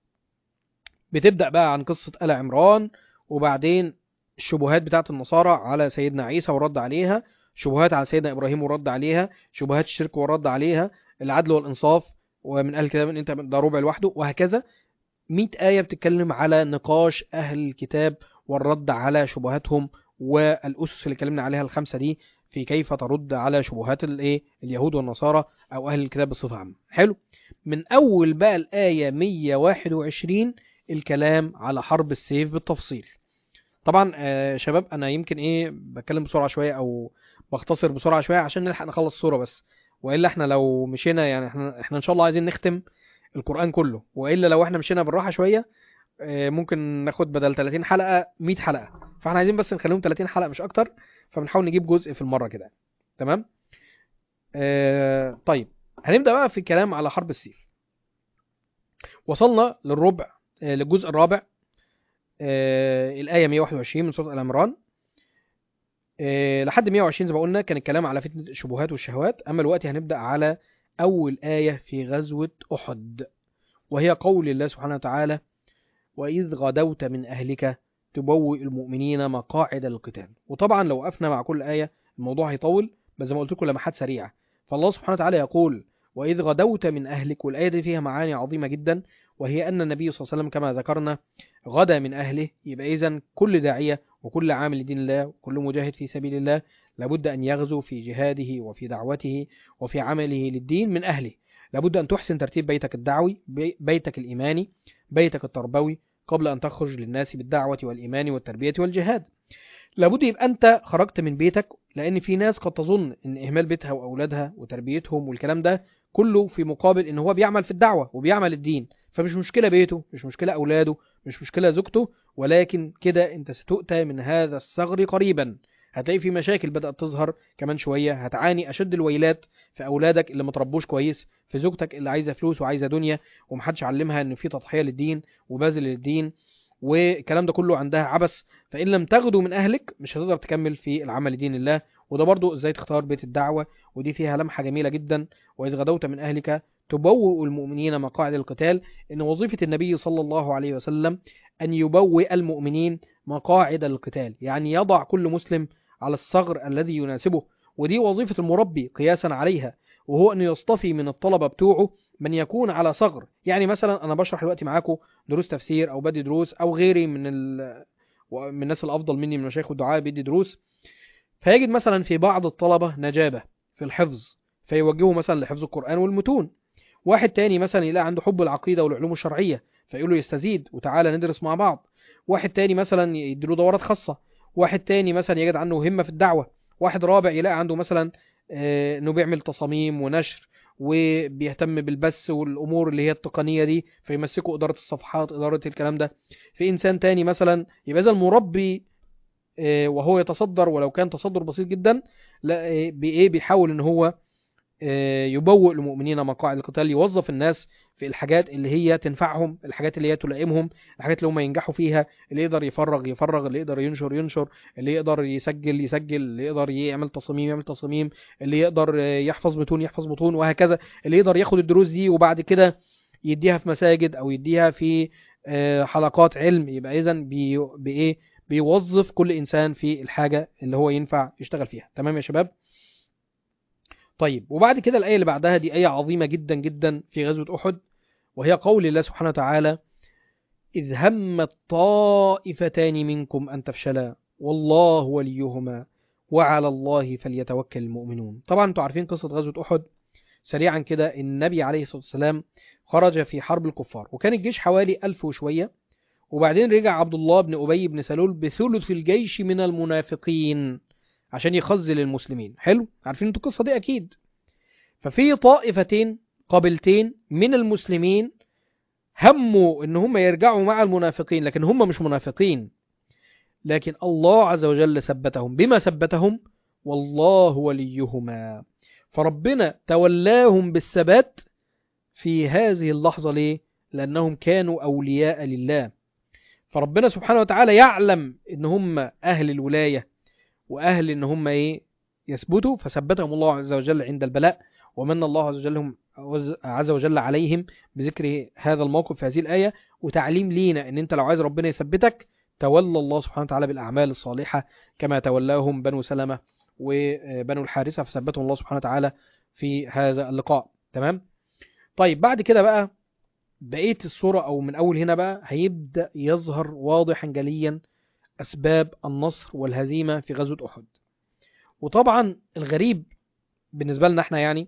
بتبدأ بقى عن قصة آل عمران، وبعدين الشبهات بتاعت النصارى على سيدنا عيسى ورد عليها، شبهات على سيدنا إبراهيم ورد عليها، شبهات الشرك ورد عليها، العدل والإنصاف، ومن أهل الكتاب أنت ده ربع لوحده، وهكذا. مئة آية بتتكلم على نقاش أهل الكتاب والرد على شبهاتهم، والأسس اللي اتكلمنا عليها الخمسة دي في كيف ترد على شبهات الايه اليهود والنصارى أو أهل الكتاب بصفة عامة. حلو. من أول بقى الآية مية وواحد وعشرين الكلام على حرب السيف بالتفصيل. طبعا آه شباب انا يمكن ايه بتكلم بسرعه شويه او بختصر بسرعه شويه عشان نلحق نخلص السوره بس، والا احنا لو مشينا يعني احنا احنا ان شاء الله عايزين نختم القران كله، والا لو احنا مشينا بالراحه شويه آه ممكن ناخد بدل ثلاثين حلقه مية حلقه، فاحنا عايزين بس نخليهم ثلاثين حلقه مش اكتر، فبنحاول نجيب جزء في المره كده. تمام. آه طيب هنبدا بقى في الكلام على حرب السيف. وصلنا للربع آه للجزء الرابع، آه الآية مية وواحد وعشرين من سورة آل عمران. آه لحد مية وعشرين زي ما قلنا كان الكلام على فتنة الشبهات والشهوات. أما الوقت هنبدأ على أول آية في غزوة أحد، وهي قول الله سبحانه وتعالى: وإذ غدوت من أهلك تبوئ المؤمنين مقاعد للقتال. وطبعا لو وقفنا مع كل آية الموضوع هيطول، بس زي ما قلت لكم لمحات سريعة. فالله سبحانه وتعالى يقول: وإذ غدوت من أهلك، والآية دي فيها معاني عظيمة جدا، وهي أن النبي صلى الله عليه وسلم كما ذكرنا غدا من أهله. يبقى إذن كل داعية وكل عامل لدين الله وكل مجاهد في سبيل الله لابد أن يغزو في جهاده وفي دعوته وفي عمله للدين من أهله. لابد أن تحسن ترتيب بيتك الدعوي، بيتك الإيماني، بيتك التربوي، قبل أن تخرج للناس بالدعوة والإيمان والتربية والجهاد. لابد يبقى أنت خرجت من بيتك، لأن في ناس قد تظن أن إهمال بيتها وأولادها وتربيتهم والكلام ده كله في مقابل أن هو بيعمل في الدعوة وبيعمل الدين، فمش مشكلة بيته، مش مشكلة أولاده، مش مشكلة زوجته، ولكن كده أنت ستؤتى من هذا الثغر قريبا. هتلاقي في مشاكل بدأت تظهر كمان شوية، هتعاني أشد الويلات في أولادك اللي متربوش كويس، في زوجتك اللي عايزة فلوس وعايزة دنيا ومحدش علمها أن في تضحية للدين وبذل للدين، والكلام ده كله عندها عبث. فإن لم تغدو من أهلك مش هتقدر تكمل في العمل لدين الله. وده برضو إزاي تختار بيت الدعوة، ودي فيها لمحة جميلة جدا: وإذ غدوت من أهلك تبوئ المؤمنين مقاعد القتال. إن وظيفة النبي صلى الله عليه وسلم أن يبوئ المؤمنين مقاعد القتال، يعني يضع كل مسلم على الثغر الذي يناسبه. ودي وظيفة المربي قياسا عليها، وهو أن يصطفي من الطلبة بتوعه من يكون على ثغر. يعني مثلا أنا بشرح دلوقتي معاكم دروس تفسير أو بدي دروس، أو غيري من ال... من الناس الأفضل مني من المشايخ والدعاء بيدي دروس، فيجد مثلا في بعض الطلبة نجابة في الحفظ فيوجهه مثلا لحفظ القرآن والمتون. واحد تاني مثلا يلاقي عنده حب العقيدة والعلوم الشرعية فيقول له يستزيد وتعالى ندرس مع بعض. واحد تاني مثلا يديله دورات خاصة. واحد تاني مثلا يجد عنده همة في الدعوة. واحد رابع يلاقي عنده مثلا آه انه بيعمل تصاميم ونشر وبيهتم بالبث والامور اللي هي التقنيه دي فيمسكوا اداره الصفحات، اداره الكلام ده. في انسان تاني مثلا يبقى اذا المربي آه وهو يتصدر ولو كان تصدر بسيط جدا، لا بايه بيحاول ان هو يبوئ المؤمنين مقاعد القتال، يوظف الناس في الحاجات اللي هي تنفعهم، الحاجات اللي هي تلائمهم، الحاجات اللي هم ينجحوا فيها، اللي يقدر يفرغ يفرغ، اللي يقدر ينشر ينشر، اللي يقدر يسجل يسجل، اللي يقدر يعمل تصاميم يعمل تصاميم، اللي يقدر يحفظ متون يحفظ متون، وهكذا. اللي يقدر ياخد الدروس دي وبعد كده يديها في مساجد او يديها في حلقات علم، يبقى اذا بي بايه بيوظف كل انسان في الحاجة اللي هو ينفع يشتغل فيها. تمام يا شباب؟ طيب، وبعد كده الآية اللي بعدها دي آية عظيمة جدا جدا في غزوة أحد، وهي قول الله سبحانه وتعالى: إذ همت طائفتان منكم أن تفشلا والله وليهما وعلى الله فليتوكل المؤمنون. طبعا انتوا عارفين قصة غزوة أحد. سريعا كده، النبي عليه الصلاة والسلام خرج في حرب الكفار، وكان الجيش حوالي ألف وشوية، وبعدين رجع عبد الله بن أبي بن سلول بثلث الجيش من المنافقين عشان يخزل المسلمين. حلو، عارفين انتوا القصة دي أكيد. ففي طائفتين قبيلتين من المسلمين هموا ان هم يرجعوا مع المنافقين، لكن هم مش منافقين، لكن الله عز وجل ثبتهم. بما ثبتهم؟ والله وليهما. فربنا تولاهم بالثبات في هذه اللحظة. ليه؟ لأنهم كانوا أولياء لله. فربنا سبحانه وتعالى يعلم ان هم أهل الولاية وأهل ان هم ايه يثبتوا، فثبتهم الله عز وجل عند البلاء، ومن الله عز وجل عز وجل عليهم بذكر هذا الموقف في هذه الآية، وتعليم لينا ان انت لو عايز ربنا يثبتك تولى الله سبحانه وتعالى بالأعمال الصالحة كما تولاهم بنو سلمة وبنو الحارثة، فثبتهم الله سبحانه وتعالى في هذا اللقاء. تمام؟ طيب، بعد كده بقى بقية الصورة أو من أول هنا بقى هيبدأ يظهر واضحا جليا أسباب النصر والهزيمة في غزوة أحد. وطبعا الغريب بالنسبة لنا احنا يعني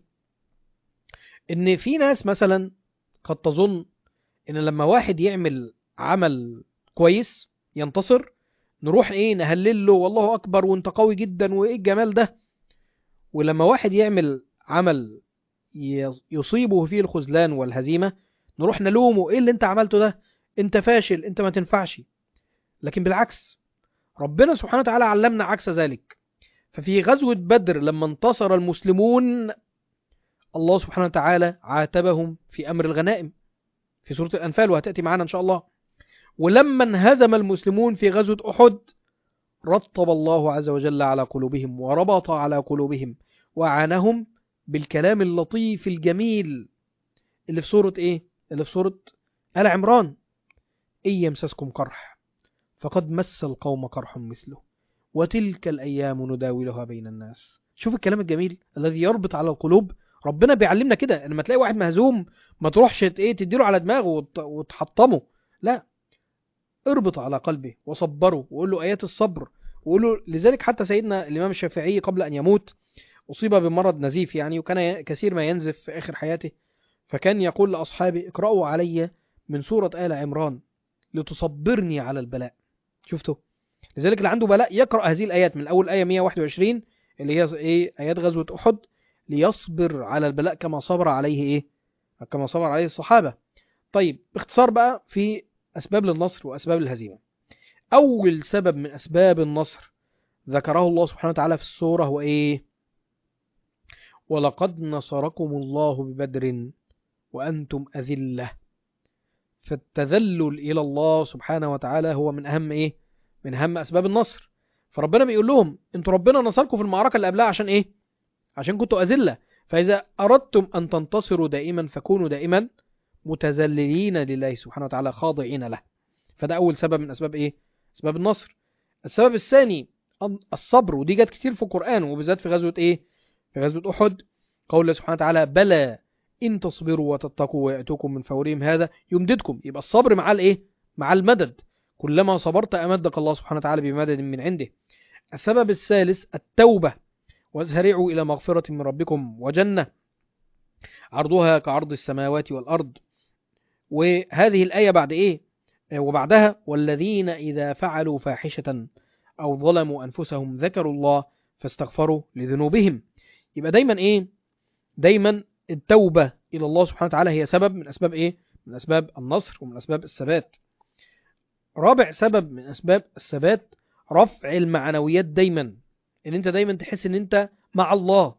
ان في ناس مثلا قد تظن ان لما واحد يعمل عمل كويس ينتصر نروح ايه نهلل له والله اكبر وانت قوي جدا وايه الجمال ده، ولما واحد يعمل عمل يصيبه فيه الخذلان والهزيمة نروح نلومه: ايه اللي انت عملته ده، انت فاشل، انت ما تنفعش. لكن بالعكس، ربنا سبحانه وتعالى علمنا عكس ذلك. ففي غزوة بدر لما انتصر المسلمون الله سبحانه وتعالى عاتبهم في أمر الغنائم في سورة الأنفال، وهتأتي معنا إن شاء الله. ولما انهزم المسلمون في غزوة أحد رطب الله عز وجل على قلوبهم وربط على قلوبهم وأعانهم بالكلام اللطيف الجميل اللي في سورة إيه؟ اللي في سورة آل عمران: إن يمسسكم قرح فقد مس القوم قرح مثله وتلك الأيام نداولها بين الناس. شوف الكلام الجميل الذي يربط على القلوب. ربنا بيعلمنا كده، ان لما تلاقي واحد مهزوم ما تروحش ايه تديله على دماغه وتحطمه، لا، اربط على قلبه وصبره وقول له ايات الصبر وقول له. لذلك حتى سيدنا الامام الشافعي قبل ان يموت اصيب بمرض نزيف يعني، وكان كثير ما ينزف في اخر حياته، فكان يقول لاصحابه: اقرأوا علي من سورة آل عمران لتصبرني على البلاء. شفتوا؟ لذلك اللي عنده بلاء يقرأ هذه الآيات من أول آية مئة وواحد وعشرين اللي هي إيه آيات غزوة أحد، ليصبر على البلاء كما صبر عليه إيه كما صبر عليه الصحابة. طيب، باختصار بقى في أسباب للنصر وأسباب الهزيمة. أول سبب من أسباب النصر ذكره الله سبحانه وتعالى في السورة هو إيه؟ ولقد نصركم الله ببدر وأنتم أذلة. فالتذلل إلى الله سبحانه وتعالى هو من أهم إيه؟ من أهم أسباب النصر. فربنا بيقول لهم: انتوا ربنا نصركم في المعركة اللي قبلها عشان إيه؟ عشان كنتوا أذلة. فإذا أردتم أن تنتصروا دائما فكونوا دائما متذللين لله سبحانه وتعالى خاضعين له. فده أول سبب من أسباب إيه؟ أسباب النصر. السبب الثاني الصبر، ودي جت كتير في القرآن وبالذات في غزوة إيه؟ في غزوة أحد. قول الله سبحانه وتعالى: بلى إن تصبروا وتتقوا ويأتوكم من فورهم هذا يمددكم. يبقى الصبر مع الإيه؟ مع المدد. كلما صبرت أمدك الله سبحانه وتعالى بمدد من عنده. السبب الثالث التوبة: واسهرعوا إلى مغفرة من ربكم وجنة عرضها كعرض السماوات والأرض. وهذه الآية بعد إيه؟ وبعدها: والذين إذا فعلوا فاحشة أو ظلموا أنفسهم ذكروا الله فاستغفروا لذنوبهم. يبقى دايما إيه؟ دايما التوبة إلى الله سبحانه وتعالى هي سبب من أسباب إيه؟ من أسباب النصر ومن أسباب الثبات. رابع سبب من أسباب الثبات رفع المعنويات. دايما ان انت دايما تحس ان انت مع الله،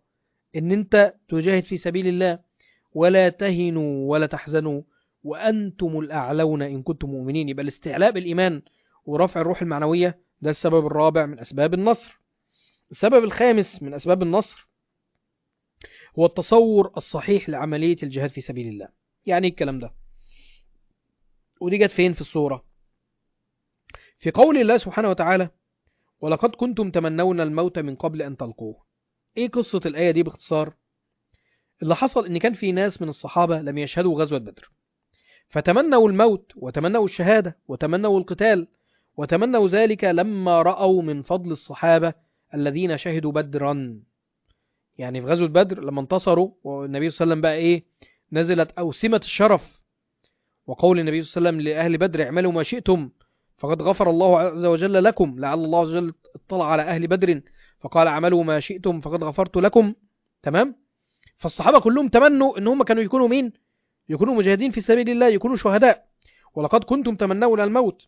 ان انت تجاهد في سبيل الله، ولا تهنوا ولا تحزنوا وأنتم الأعلون إن كنتم مؤمنين. يبقى الاستعلاء بالإيمان ورفع الروح المعنوية ده السبب الرابع من أسباب النصر. السبب الخامس من أسباب النصر هو التصور الصحيح لعملية الجهاد في سبيل الله. يعني الكلام ده ودي جت فين في الصورة؟ في قول الله سبحانه وتعالى: ولقد كنتم تمنون الموت من قبل أن تلقوه. إيه قصة الآية دي باختصار؟ اللي حصل إن كان في ناس من الصحابة لم يشهدوا غزوة بدر، فتمنوا الموت وتمنوا الشهادة وتمنوا القتال، وتمنوا ذلك لما رأوا من فضل الصحابة الذين شهدوا بدرا. يعني في غزوة بدر لما انتصروا والنبي صلى الله عليه وسلم بقى إيه نزلت أوسمة الشرف، وقول النبي صلى الله عليه وسلم لأهل بدر: اعملوا ما شئتم فقد غفر الله عز وجل لكم، لعل الله عز وجل اطلع على أهل بدر فقال: اعملوا ما شئتم فقد غفرت لكم. تمام؟ فالصحابة كلهم تمنوا ان هم كانوا يكونوا مين؟ يكونوا مجاهدين في سبيل الله، يكونوا شهداء. ولقد كنتم تمنون الموت.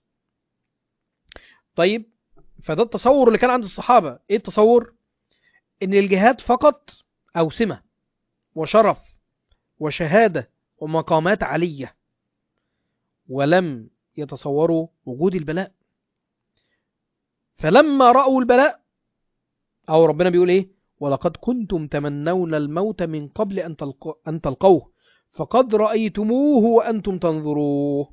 طيب، فده التصور اللي كان عند الصحابة. ايه التصور؟ ان الجهاد فقط أوسمة وشرف وشهادة ومقامات عالية، ولم يتصوروا وجود البلاء. فلما رأوا البلاء، أو ربنا بيقول ايه: ولقد كنتم تمنون الموت من قبل أن تلقوا أن تلقوه فقد رأيتموه وأنتم تنظروه.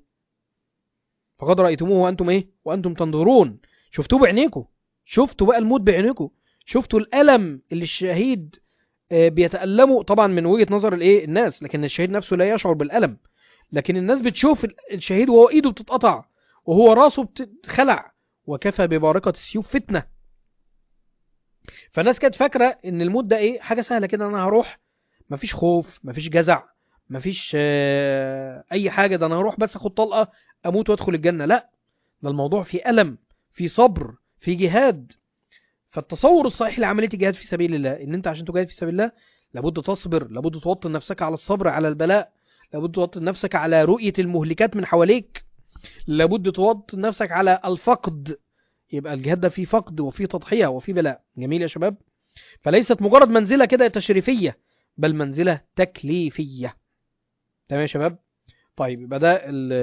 فقد رأيتموه وأنتم إيه؟ وأنتم تنظرون. شفتوه بعينيكم، شفتوا بقى الموت بعينيكم، شفتوا الألم اللي الشهيد بيتألموا طبعا من وجهة نظر الايه الناس، لكن الشهيد نفسه لا يشعر بالألم. لكن الناس بتشوف الشهيد وهو ايده بتتقطع وهو راسه بتتخلع، وكفى ببارقة السيوف فتنة. فالناس كانت فاكرة ان الموت ده ايه حاجة سهلة كده، انا هروح مفيش خوف مفيش جزع مفيش آه اي حاجة، ده انا هروح بس اخد طلقة اموت وادخل الجنة. لا، ده الموضوع في ألم، في صبر، في جهاد. فالتصور الصحيح لعملية الجهاد في سبيل الله ان انت عشان تجاهد في سبيل الله لابد تصبر، لابد توطن نفسك على الصبر على البلاء، لابد توطن نفسك على رؤية المهلكات من حواليك، لابد توطن نفسك على الفقد. يبقى الجهاد ده فيه فقد وفيه تضحية وفيه بلاء. جميل يا شباب؟ فليست مجرد منزلة كده تشريفية، بل منزلة تكليفية. تمام يا شباب؟ طيب، يبقى ده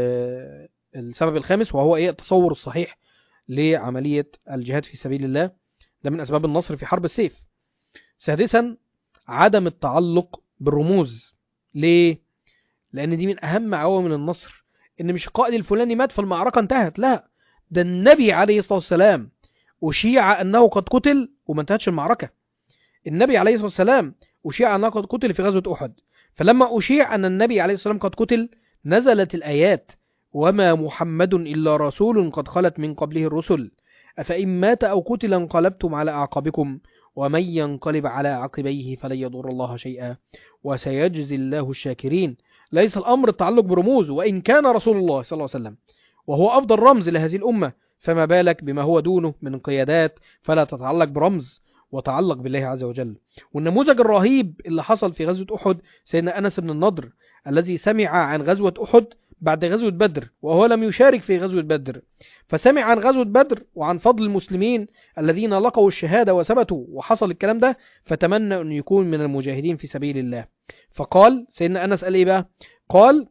السبب الخامس، وهو ايه؟ التصور الصحيح لعملية الجهاد في سبيل الله. ده من أسباب النصر في حرب السيف. سادسا، عدم التعلق بالرموز. ليه؟ لأن دي من أهم عوامل النصر. إن مش القائد الفلاني مات فالمعركة انتهت، لا، ده النبي عليه الصلاة والسلام أشيع أنه قد قتل وما انتهتش المعركة. النبي عليه الصلاة والسلام أشيع أنه قد قتل في غزوة أحد، فلما أشيع أن النبي عليه الصلاة والسلام قد قتل نزلت الآيات: وما محمد إلا رسول قد خلت من قبله الرسل أفإن مات أو قتل انقلبتم على أعقابكم ومن ينقلب على عقبيه فلن يضر الله شيئا وسيجزي الله الشاكرين. ليس الأمر التعلق برموز، وإن كان رسول الله صلى الله عليه وسلم وهو أفضل رمز لهذه الأمة، فما بالك بما هو دونه من قيادات، فلا تتعلق برمز وتعلق بالله عز وجل. والنموذج الرهيب اللي حصل في غزوة أحد سيدنا أنس بن النضر، الذي سمع عن غزوة أحد بعد غزوة بدر وهو لم يشارك في غزوة بدر، فسمع عن غزوة بدر وعن فضل المسلمين الذين لقوا الشهادة وثبتوا وحصل الكلام ده، فتمنى أن يكون من المجاهدين في سبيل الله. فقال سيدنا أنس قال إيه بقى؟ قال: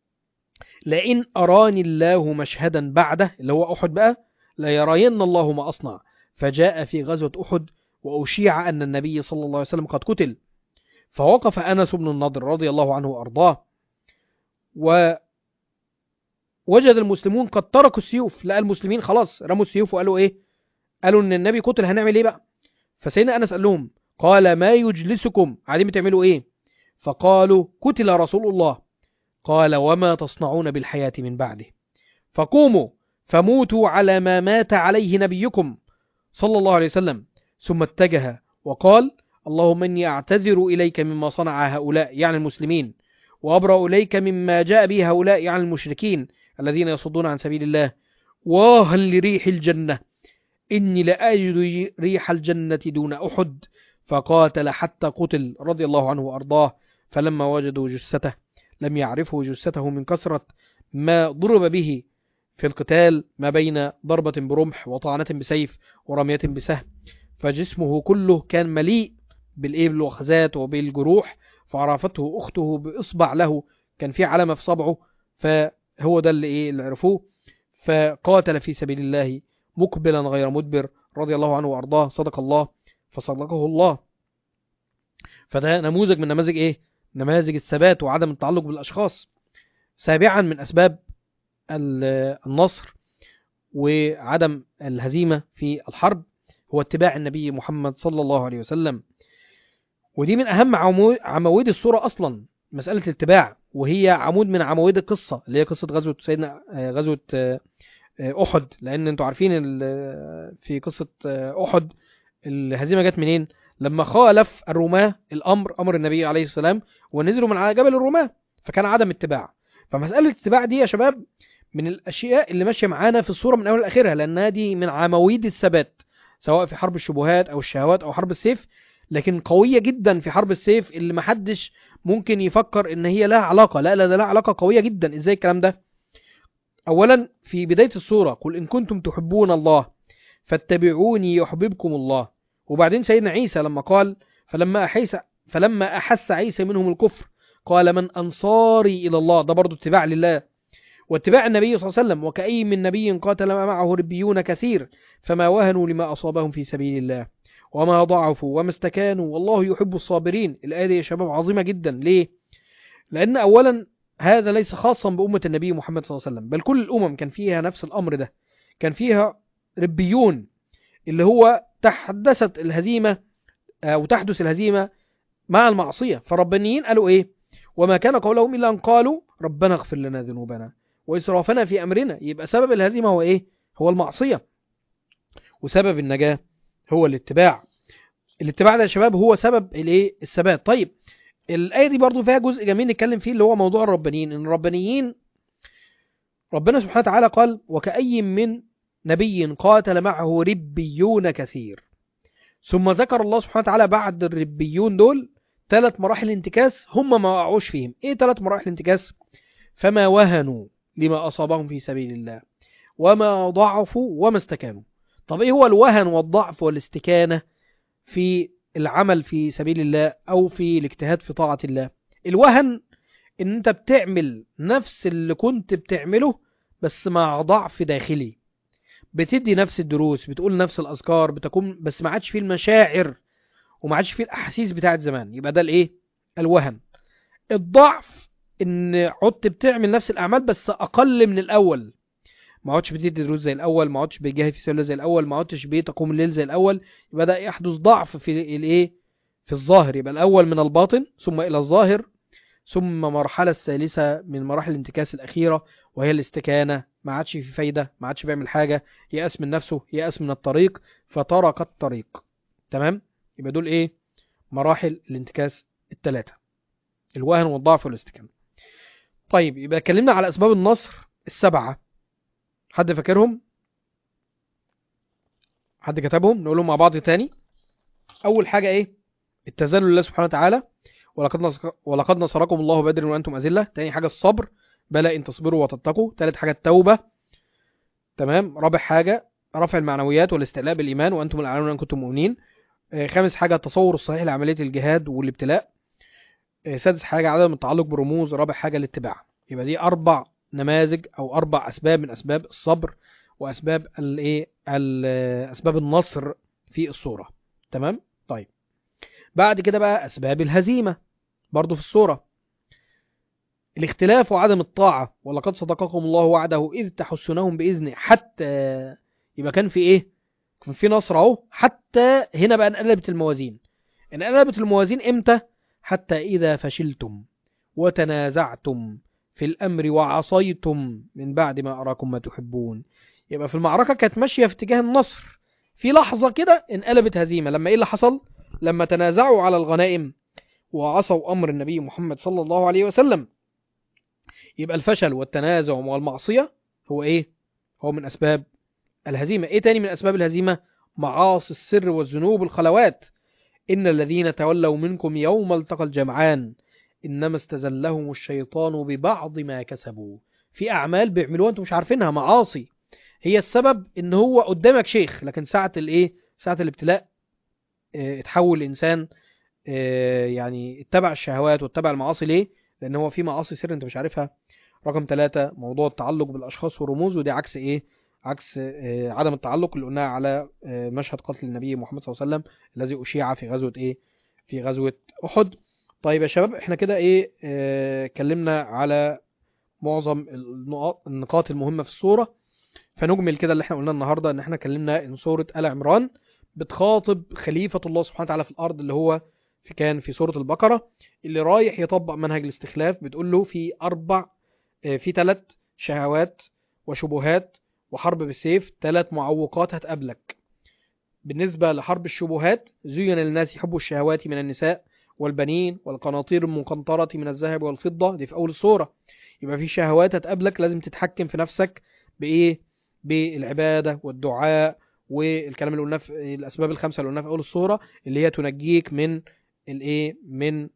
لئن أراني الله مشهدا بعده، اللي هو أحد بقى، لا يرين الله ما أصنع. فجاء في غزوة أحد وأشيع أن النبي صلى الله عليه وسلم قد قتل، فوقف أنس بن النضر رضي الله عنه وأرضاه، ووجد المسلمون قد تركوا السيوف. لقى المسلمين خلاص رموا السيوف وقالوا إيه؟ قالوا إن النبي قتل، هنعمل إيه بقى؟ فسيدنا أنس قال لهم: قال ما يجلسكم، قاعدين بتعملوا إيه؟ فقالوا: قتل رسول الله. قال: وما تصنعون بالحياة من بعده؟ فقوموا فموتوا على ما مات عليه نبيكم صلى الله عليه وسلم. ثم اتجه وقال: اللهم إني أعتذر إليك مما صنع هؤلاء، يعني المسلمين، وأبرأ إليك مما جاء به هؤلاء، يعني المشركين الذين يصدون عن سبيل الله. واهل لريح الجنة، إني لأجد ريح الجنة دون أحد. فقاتل حتى قتل رضي الله عنه وأرضاه. فلما وجدوا جثته لم يعرفوا جثته من كثرة ما ضرب به في القتال، ما بين ضربة برمح وطعنة بسيف ورمية بسهم، فجسمه كله كان مليء بالايه بالوخزات وبالجروح، فعرفته اخته باصبع له كان في علامه في صبعه، فهو ده اللي ايه اللي عرفوه. فقاتل في سبيل الله مقبلا غير مدبر رضي الله عنه وارضاه، صدق الله فصدقه الله. فده نموذج من نماذج ايه نماذج الثبات وعدم التعلق بالاشخاص. سابعا من اسباب النصر وعدم الهزيمة في الحرب هو اتباع النبي محمد صلى الله عليه وسلم. ودي من أهم عواميد السورة أصلا، مسألة الاتباع، وهي عمود من عواميد القصة اللي هي قصة غزوة سيدنا غزوة أحد. لأن أنتوا عارفين في قصة أحد الهزيمة جت منين؟ لما خالف الرماة الأمر أمر النبي عليه السلام ونزلوا من على جبل الرماة، فكان عدم اتباع. فمسألة الاتباع دي يا شباب من الأشياء اللي ماشية معانا في الصورة من أول لآخرها، لأنها دي من عواميد الثبات سواء في حرب الشبهات أو الشهوات أو حرب السيف، لكن قوية جدا في حرب السيف اللي محدش ممكن يفكر إن هي لها علاقة. لا لا ده لها علاقة قوية جدا. إزاي الكلام ده؟ أولا في بداية السورة قل إن كنتم تحبون الله فاتبعوني يحببكم الله. وبعدين سيدنا عيسى لما قال فلما أحس فلما أحس عيسى منهم الكفر قال من أنصاري إلى الله، ده برضو اتباع لله. واتباع النبي صلى الله عليه وسلم وكأي من نبي قاتل معه ربيون كثير فما وهنوا لما أصابهم في سبيل الله وما ضعفوا وما استكانوا والله يحب الصابرين. الآية دي يا شباب عظيمة جدا. ليه؟ لأن أولا هذا ليس خاصا بأمة النبي محمد صلى الله عليه وسلم، بل كل الأمم كان فيها نفس الأمر ده. كان فيها ربيون اللي هو تحدثت الهزيمة أو تحدث الهزيمة مع المعصية. فالربانيين قالوا إيه؟ وما كان قولهم إلا أن قالوا ربنا اغفر لنا ذنوبنا وإسرافنا في أمرنا. يبقى سبب الهزيمة هو إيه؟ هو المعصية. وسبب النجاة هو الاتباع. الاتباع ده يا شباب هو سبب الايه الثبات. طيب الآية دي برضو فيها جزء جميل نتكلم فيه اللي هو موضوع الربانيين. إن الربانيين ربنا سبحانه وتعالى قال وكأي من نبي قاتل معه ربيون كثير، ثم ذكر الله سبحانه وتعالى بعد الربيون دول ثلاث مراحل انتكاس هم ما وقعوش فيهم. ايه ثلاث مراحل انتكاس؟ فما وهنوا لما أصابهم في سبيل الله وما ضعفوا وما استكانوا. طب ايه هو الوهن والضعف والاستكانة في العمل في سبيل الله او في الاجتهاد في طاعة الله؟ الوهن ان انت بتعمل نفس اللي كنت بتعمله بس مع ضعف داخلي، بتدي نفس الدروس، بتقول نفس الاذكار، بتكون بس ما عادش فيه المشاعر وما عادش فيه الاحاسيس بتاعت زمان. يبقى ده الايه الوهن. الضعف ان عدت بتعمل نفس الاعمال بس اقل من الاول، ما عدتش بتدي دروس زي الاول، ما عدتش بتجاهد في سبيل الله زي الاول، ما عدتش بتقوم الليل زي الاول. يبقى ده يحدث ضعف في الايه في الظاهر. يبقى الاول من الباطن ثم الى الظاهر، ثم مرحلة الثالثة من مراحل الانتكاس الأخيرة وهي الاستكانة. ما عادش في فايدة، ما عادش بيعمل حاجة، يأس من نفسه، يأس من الطريق فترك الطريق. تمام؟ يبقى دول ايه مراحل الانتكاس الثلاثة: الوهن والضعف والاستكانة. طيب يبقى اتكلمنا على أسباب النصر السبعة. حد فاكرهم؟ حد كتبهم؟ نقولهم مع بعض تاني. أول حاجة ايه؟ التذلل لله سبحانه وتعالى، ولقد نصر ولقد نصركم الله بدر وأنتم أذلة. تاني حاجة الصبر، بلى إن تصبروا وتتقوا. تالت حاجة التوبة. تمام. رابع حاجة رفع المعنويات والاستعلاء بالإيمان وأنتم الأعلون إن كنتم مؤمنين. آه خامس حاجة التصور الصحيح لعملية الجهاد والابتلاء. آه سادس حاجة عدم التعلق برموز. رابع حاجة الاتباع. يبقى دي أربع نماذج أو أربع أسباب من أسباب الصبر وأسباب الإيه أسباب النصر في الصورة. تمام. طيب بعد كده بقى أسباب الهزيمة برضو في الصورة: الاختلاف وعدم الطاعة، ولقد صدقكم الله وعده إذ تحسونهم بإذنه حتى. يبقى كان في إيه؟ كان في نصر أهو. حتى هنا بقى انقلبت الموازين. انقلبت الموازين إمتى؟ حتى إذا فشلتم وتنازعتم في الأمر وعصيتم من بعد ما أراكم ما تحبون. يبقى في المعركة كانت ماشية في اتجاه النصر، في لحظة كده انقلبت هزيمة. لما إيه اللي حصل؟ لما تنازعوا على الغنائم وعصوا أمر النبي محمد صلى الله عليه وسلم. يبقى الفشل والتنازع والمعصية هو إيه؟ هو من أسباب الهزيمة. إيه تاني من أسباب الهزيمة؟ معاصي السر والذنوب الخلوات. إن الذين تولوا منكم يوم التقى الجمعان إنما استزلهم الشيطان ببعض ما كسبوا. في أعمال بيعملوها أنتم مش عارفينها، معاصي هي السبب. إن هو قدامك شيخ لكن ساعة الإيه؟ ساعة الابتلاء اه اتحول الإنسان آه، يعني اتبع الشهوات واتبع المعاصي ليه؟ لان هو في معاصي سر انت مش عارفها. رقم ثلاثة موضوع التعلق بالاشخاص والرموز، ودي عكس ايه؟ عكس آه، عدم التعلق اللي قلناها على آه، مشهد قتل النبي محمد صلى الله عليه وسلم الذي اشيع في غزوة ايه؟ في غزوة احد. طيب يا شباب، احنا كده ايه آه، اتكلمنا على معظم النقاط النقاط المهمة في السورة. فنجمل كده اللي احنا قلناه النهارده، ان احنا اتكلمنا ان سورة آل عمران بتخاطب خليفة الله سبحانه وتعالى في الارض، اللي هو في كان في سورة البقرة، اللي رايح يطبق منهج الاستخلاف. بتقول له في اربع آه، في ثلاث شهوات وشبهات وحرب بالسيف، ثلاث معوقات هتقابلك. بالنسبة لحرب الشبهات، زين للناس حب الشهوات من النساء والبنين والقناطير المقنطرة من الذهب والفضة، دي في أول السورة. يبقى في شهوات هتقابلك، لازم تتحكم في نفسك بإيه؟ بالعبادة والدعاء والكلام اللي قلناه في الأسباب الخمسة اللي قلناها في أول السورة، اللي هي تنجيك من الإيه؟ من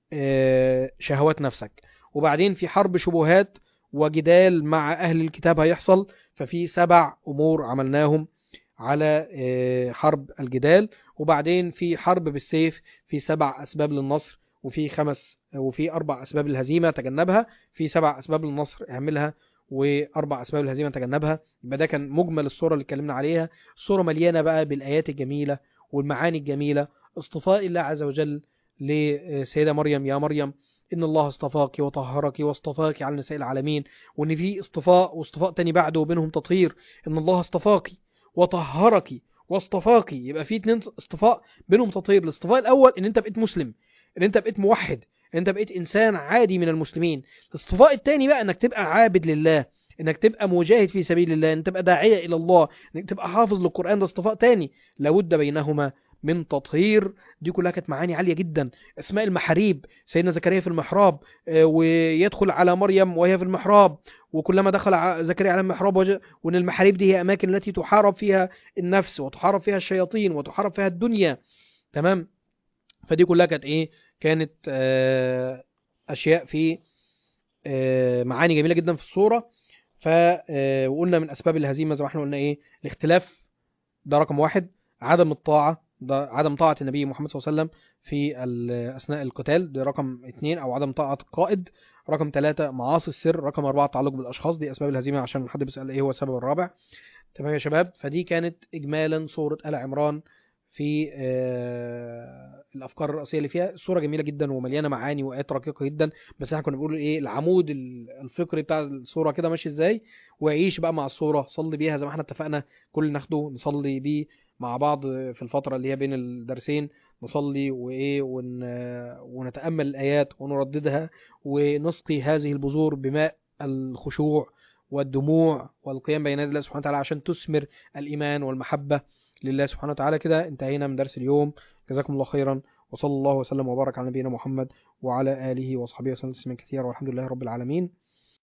آه، شهوات نفسك. وبعدين في حرب شبهات وجدال مع أهل الكتاب هيحصل، ففي سبع أمور عملناهم على آه، حرب الجدال. وبعدين في حرب بالسيف، في سبع أسباب للنصر، وفي خمس وفي أربع أسباب للهزيمة تجنبها، في سبع أسباب للنصر اعملها، وأربع أسباب للهزيمة تجنبها. يبقى ده كان مجمل الصورة اللي اتكلمنا عليها. الصورة مليانة بقى بالآيات الجميلة والمعاني الجميلة. اصطفاء الله عز وجل لسيدة مريم: يا مريم إن الله اصطفاك وطهرك واصطفاك على نساء العالمين. وإن في اصطفاء واصطفاء تاني بعده وبينهم تطهير: إن الله اصطفاك وطهرك واصطفاك. يبقى في اتنين اصطفاء بينهم تطهير. الاصطفاء الأول إن أنت بقيت مسلم، إن أنت بقيت موحد، إن أنت بقيت إنسان عادي من المسلمين. الاصطفاء التاني بقى إنك تبقى عابد لله، إنك تبقى مجاهد في سبيل الله، إنك تبقى داعية إلى الله، إنك تبقى حافظ للقرآن. ده اصطفاء تاني لابد بينهما من تطهير. دي كلها كانت معاني عالية جدا. اسماء المحاريب: سيدنا زكريا في المحراب آه، ويدخل على مريم وهي في المحراب، وكلما دخل ع- زكريا على المحراب وج... وان المحاريب دي هي اماكن التي تحارب فيها النفس وتحارب فيها الشياطين وتحارب فيها الدنيا. تمام. فدي كلها كانت ايه؟ كانت آه، اشياء في آه، معاني جميلة جدا في الصورة. ف آه، وقلنا من اسباب الهزيمة زي ما احنا قلنا ايه؟ الاختلاف، ده رقم واحد. عدم الطاعة، ده عدم طاعة النبي محمد صلى الله عليه وسلم في ال- أثناء القتال، ده رقم اتنين. أو عدم طاعة القائد. رقم ثلاثة معاصي السر. رقم أربعة التعلق بالأشخاص. دي أسباب الهزيمة، عشان حد بيسأل إيه هو السبب الرابع. تمام يا شباب. فدي كانت إجمالا سورة آل عمران في آه، الأفكار الرئيسية اللي فيها. السورة جميلة جدا ومليانة معاني وآيات رقيقة جدا، بس احنا كنا بنقول إيه؟ العمود ال- الفكري بتاع السورة كده ماشي إزاي. وعيش بقى مع السورة، صلي بيها زي ما احنا اتفقنا. كل ناخده نصلي بيه مع بعض في الفترة اللي هي بين الدرسين، نصلي وإيه ون... ونتأمل الآيات ونرددها، ونسقي هذه البذور بماء الخشوع والدموع والقيام بين يدي الله سبحانه وتعالى، عشان تثمر الإيمان والمحبة لله سبحانه وتعالى. كده انتهينا من درس اليوم. جزاكم الله خيرا، وصلى الله وسلم وبارك على نبينا محمد وعلى آله وصحبه وسلم تسليما كثيرا، والحمد لله رب العالمين.